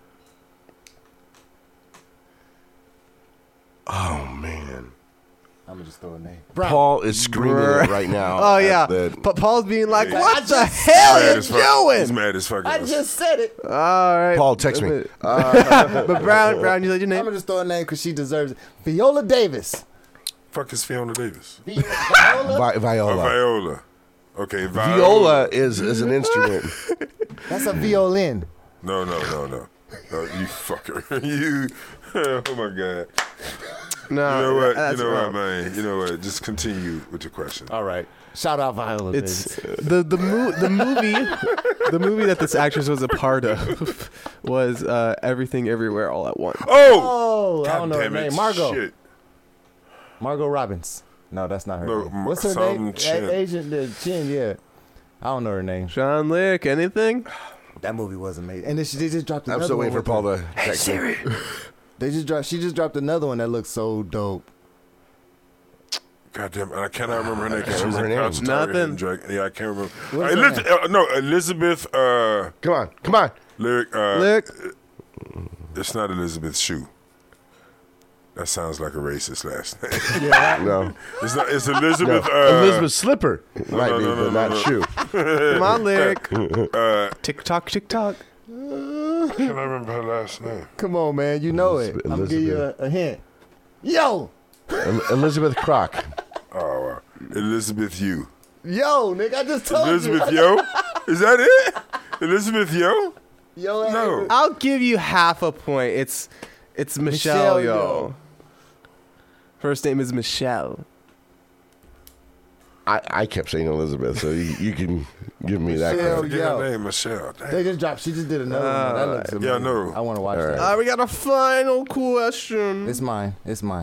Oh, man. I'm gonna just throw a name. Paul is screaming it right now. Oh yeah, but Paul's being like, "What the hell are you doing?" He's mad as fuck. I just said it. All right, Paul, text me. But Brown, you said your I'm name. gonna just throw a name because she deserves it. Viola Davis. Fuck is Fiona Davis? Viola. Viola. Viola. Okay, Viola is an instrument. That's a violin. No, you fucker. You. Oh my god. No, You know what? that's You know wrong. what, man? You know what? Just continue with your question. All right. Shout out Viola It's Davis. the movie that this actress was a part of was Everything Everywhere All at Once. Oh, I God don't know her damn it. name. Margot. Shit. Margot Robbins. No, that's not her No, name. What's her some name? Chin. Asian, the Chin, yeah. I don't know her name. Sean Lick, anything? That movie wasn't made. And then they just dropped another I'm still waiting for one Paul with to text me. She just dropped another one that looks so dope. God damn it. I cannot remember her name. can't remember her name. Nothing. Yeah, I can't remember. What's her No, Elizabeth. Come on. Lyric. Lick. It's not Elizabeth Shue. That sounds like a racist last name. No. It's not. It's Elizabeth. Elizabeth Slipper might be, no, but not Shoe. Come on, Lick. Tick tock, tick tock. Can I remember her last name? Come on, man. You know it. I'm going to give you a hint. Yo! Elizabeth Crock. Oh, Elizabeth Yu. Yo, nigga, I just told Elizabeth you. Yo? Is that it? Elizabeth Yo? Yo, No. I'll give you half a point. It's Michelle, yo. First name is Michelle. I kept saying Elizabeth, so you can give me that Michelle, credit. Get yo. her name, Michelle. Damn. They just dropped. She just did another one. That looks amazing. Yeah, I know. I want to watch All right. that. We got a final question. It's mine. It's mine.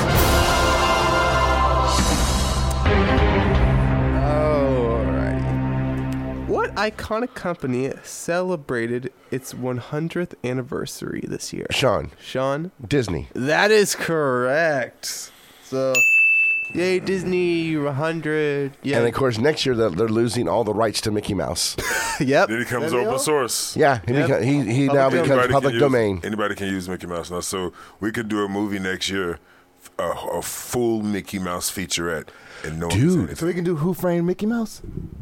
Alrighty. What iconic company celebrated its 100th anniversary this year? Sean, Disney. That is correct. So, yay, Disney 100. Yeah. And of course, next year they're losing all the rights to Mickey Mouse. Yep. Then he comes open source. Yeah, he now becomes Anybody public can domain. Anybody can use Mickey Mouse now. So we could do a movie next year, a full Mickey Mouse featurette. And no Dude. So we can do Who Framed Mickey Mouse?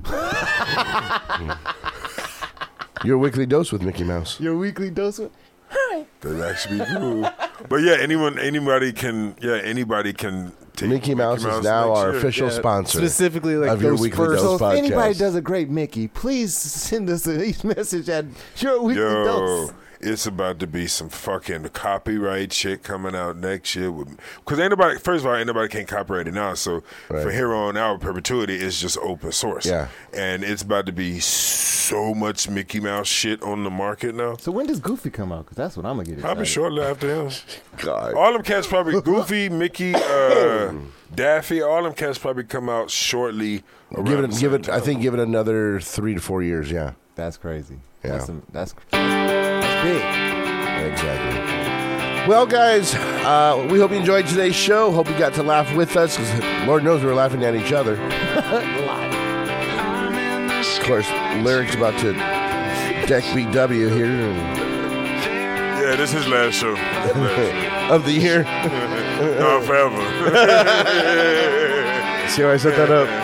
Your weekly dose with Mickey Mouse. Your weekly dose of... That'd actually be cool. But yeah, anybody can take Mickey Mouse is now next our year. official sponsor. Specifically, like of your those weekly first. dose So if anybody podcast. does a great Mickey, please send us a message at Your Weekly Yo, Dose. it's about to be some fucking copyright shit coming out next year. Because anybody, first of all, anybody can copyright it now. So for here on out, perpetuity is just open source. Yeah. And it's about to be so much Mickey Mouse shit on the market now. So when does Goofy come out? Because that's what I'm going to get excited. Probably shortly after him. God. All them cats probably, Goofy, Mickey, Daffy, all them cats probably come out shortly. Give it. I think give it another 3 to 4 years. Yeah. That's crazy. Yeah. That's big. Exactly. Well, guys, we hope you enjoyed today's show. Hope you got to laugh with us, because Lord knows we were laughing at each other. Of course, Lyric's about to deck BW here Yeah, this is his last show. of the year. No, forever. See how I set that up?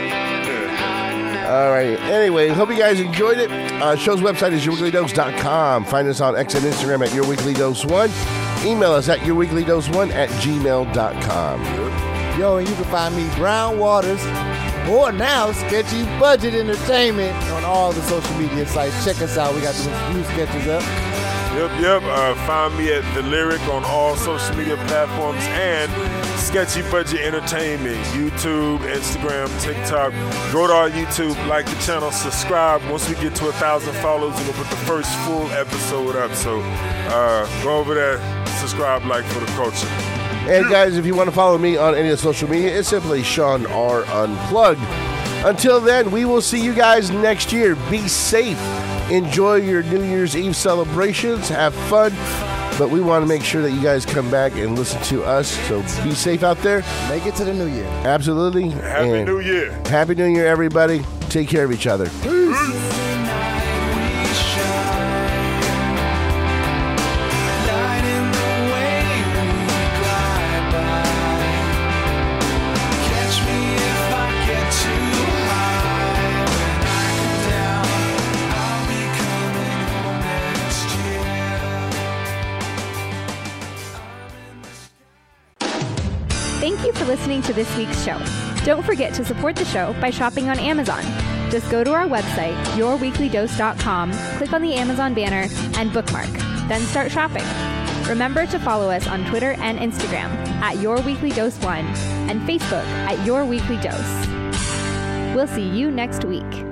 All right. Anyway, hope you guys enjoyed it. Show's website is yourweeklydose.com. Find us on X and Instagram at yourweeklydose1. Email us at yourweeklydose1@gmail.com. Yo, and you can find me, Brown Waters, or now Sketchy Budget Entertainment on all the social media sites. Check us out. We got some new sketches up. Yep. Find me at The Lyric on all social media platforms and Sketchy Budget Entertainment, YouTube, Instagram, TikTok. Go to our YouTube, like the channel, subscribe. Once we get to 1,000 followers, we'll put the first full episode up. So go over there, subscribe, like for the culture. And guys, if you want to follow me on any of the social media, it's simply Sean R. Unplugged. Until then, we will see you guys next year. Be safe. Enjoy your New Year's Eve celebrations. Have fun. But we want to make sure that you guys come back and listen to us. So be safe out there. Make it to the new year. Absolutely. Happy New Year. Happy New Year, everybody. Take care of each other. Peace. Thank you for listening to this week's show. Don't forget to support the show by shopping on Amazon. Just go to our website, yourweeklydose.com, click on the Amazon banner, and bookmark. Then start shopping. Remember to follow us on Twitter and Instagram at YourWeeklyDose1 and Facebook at YourWeeklyDose. We'll see you next week.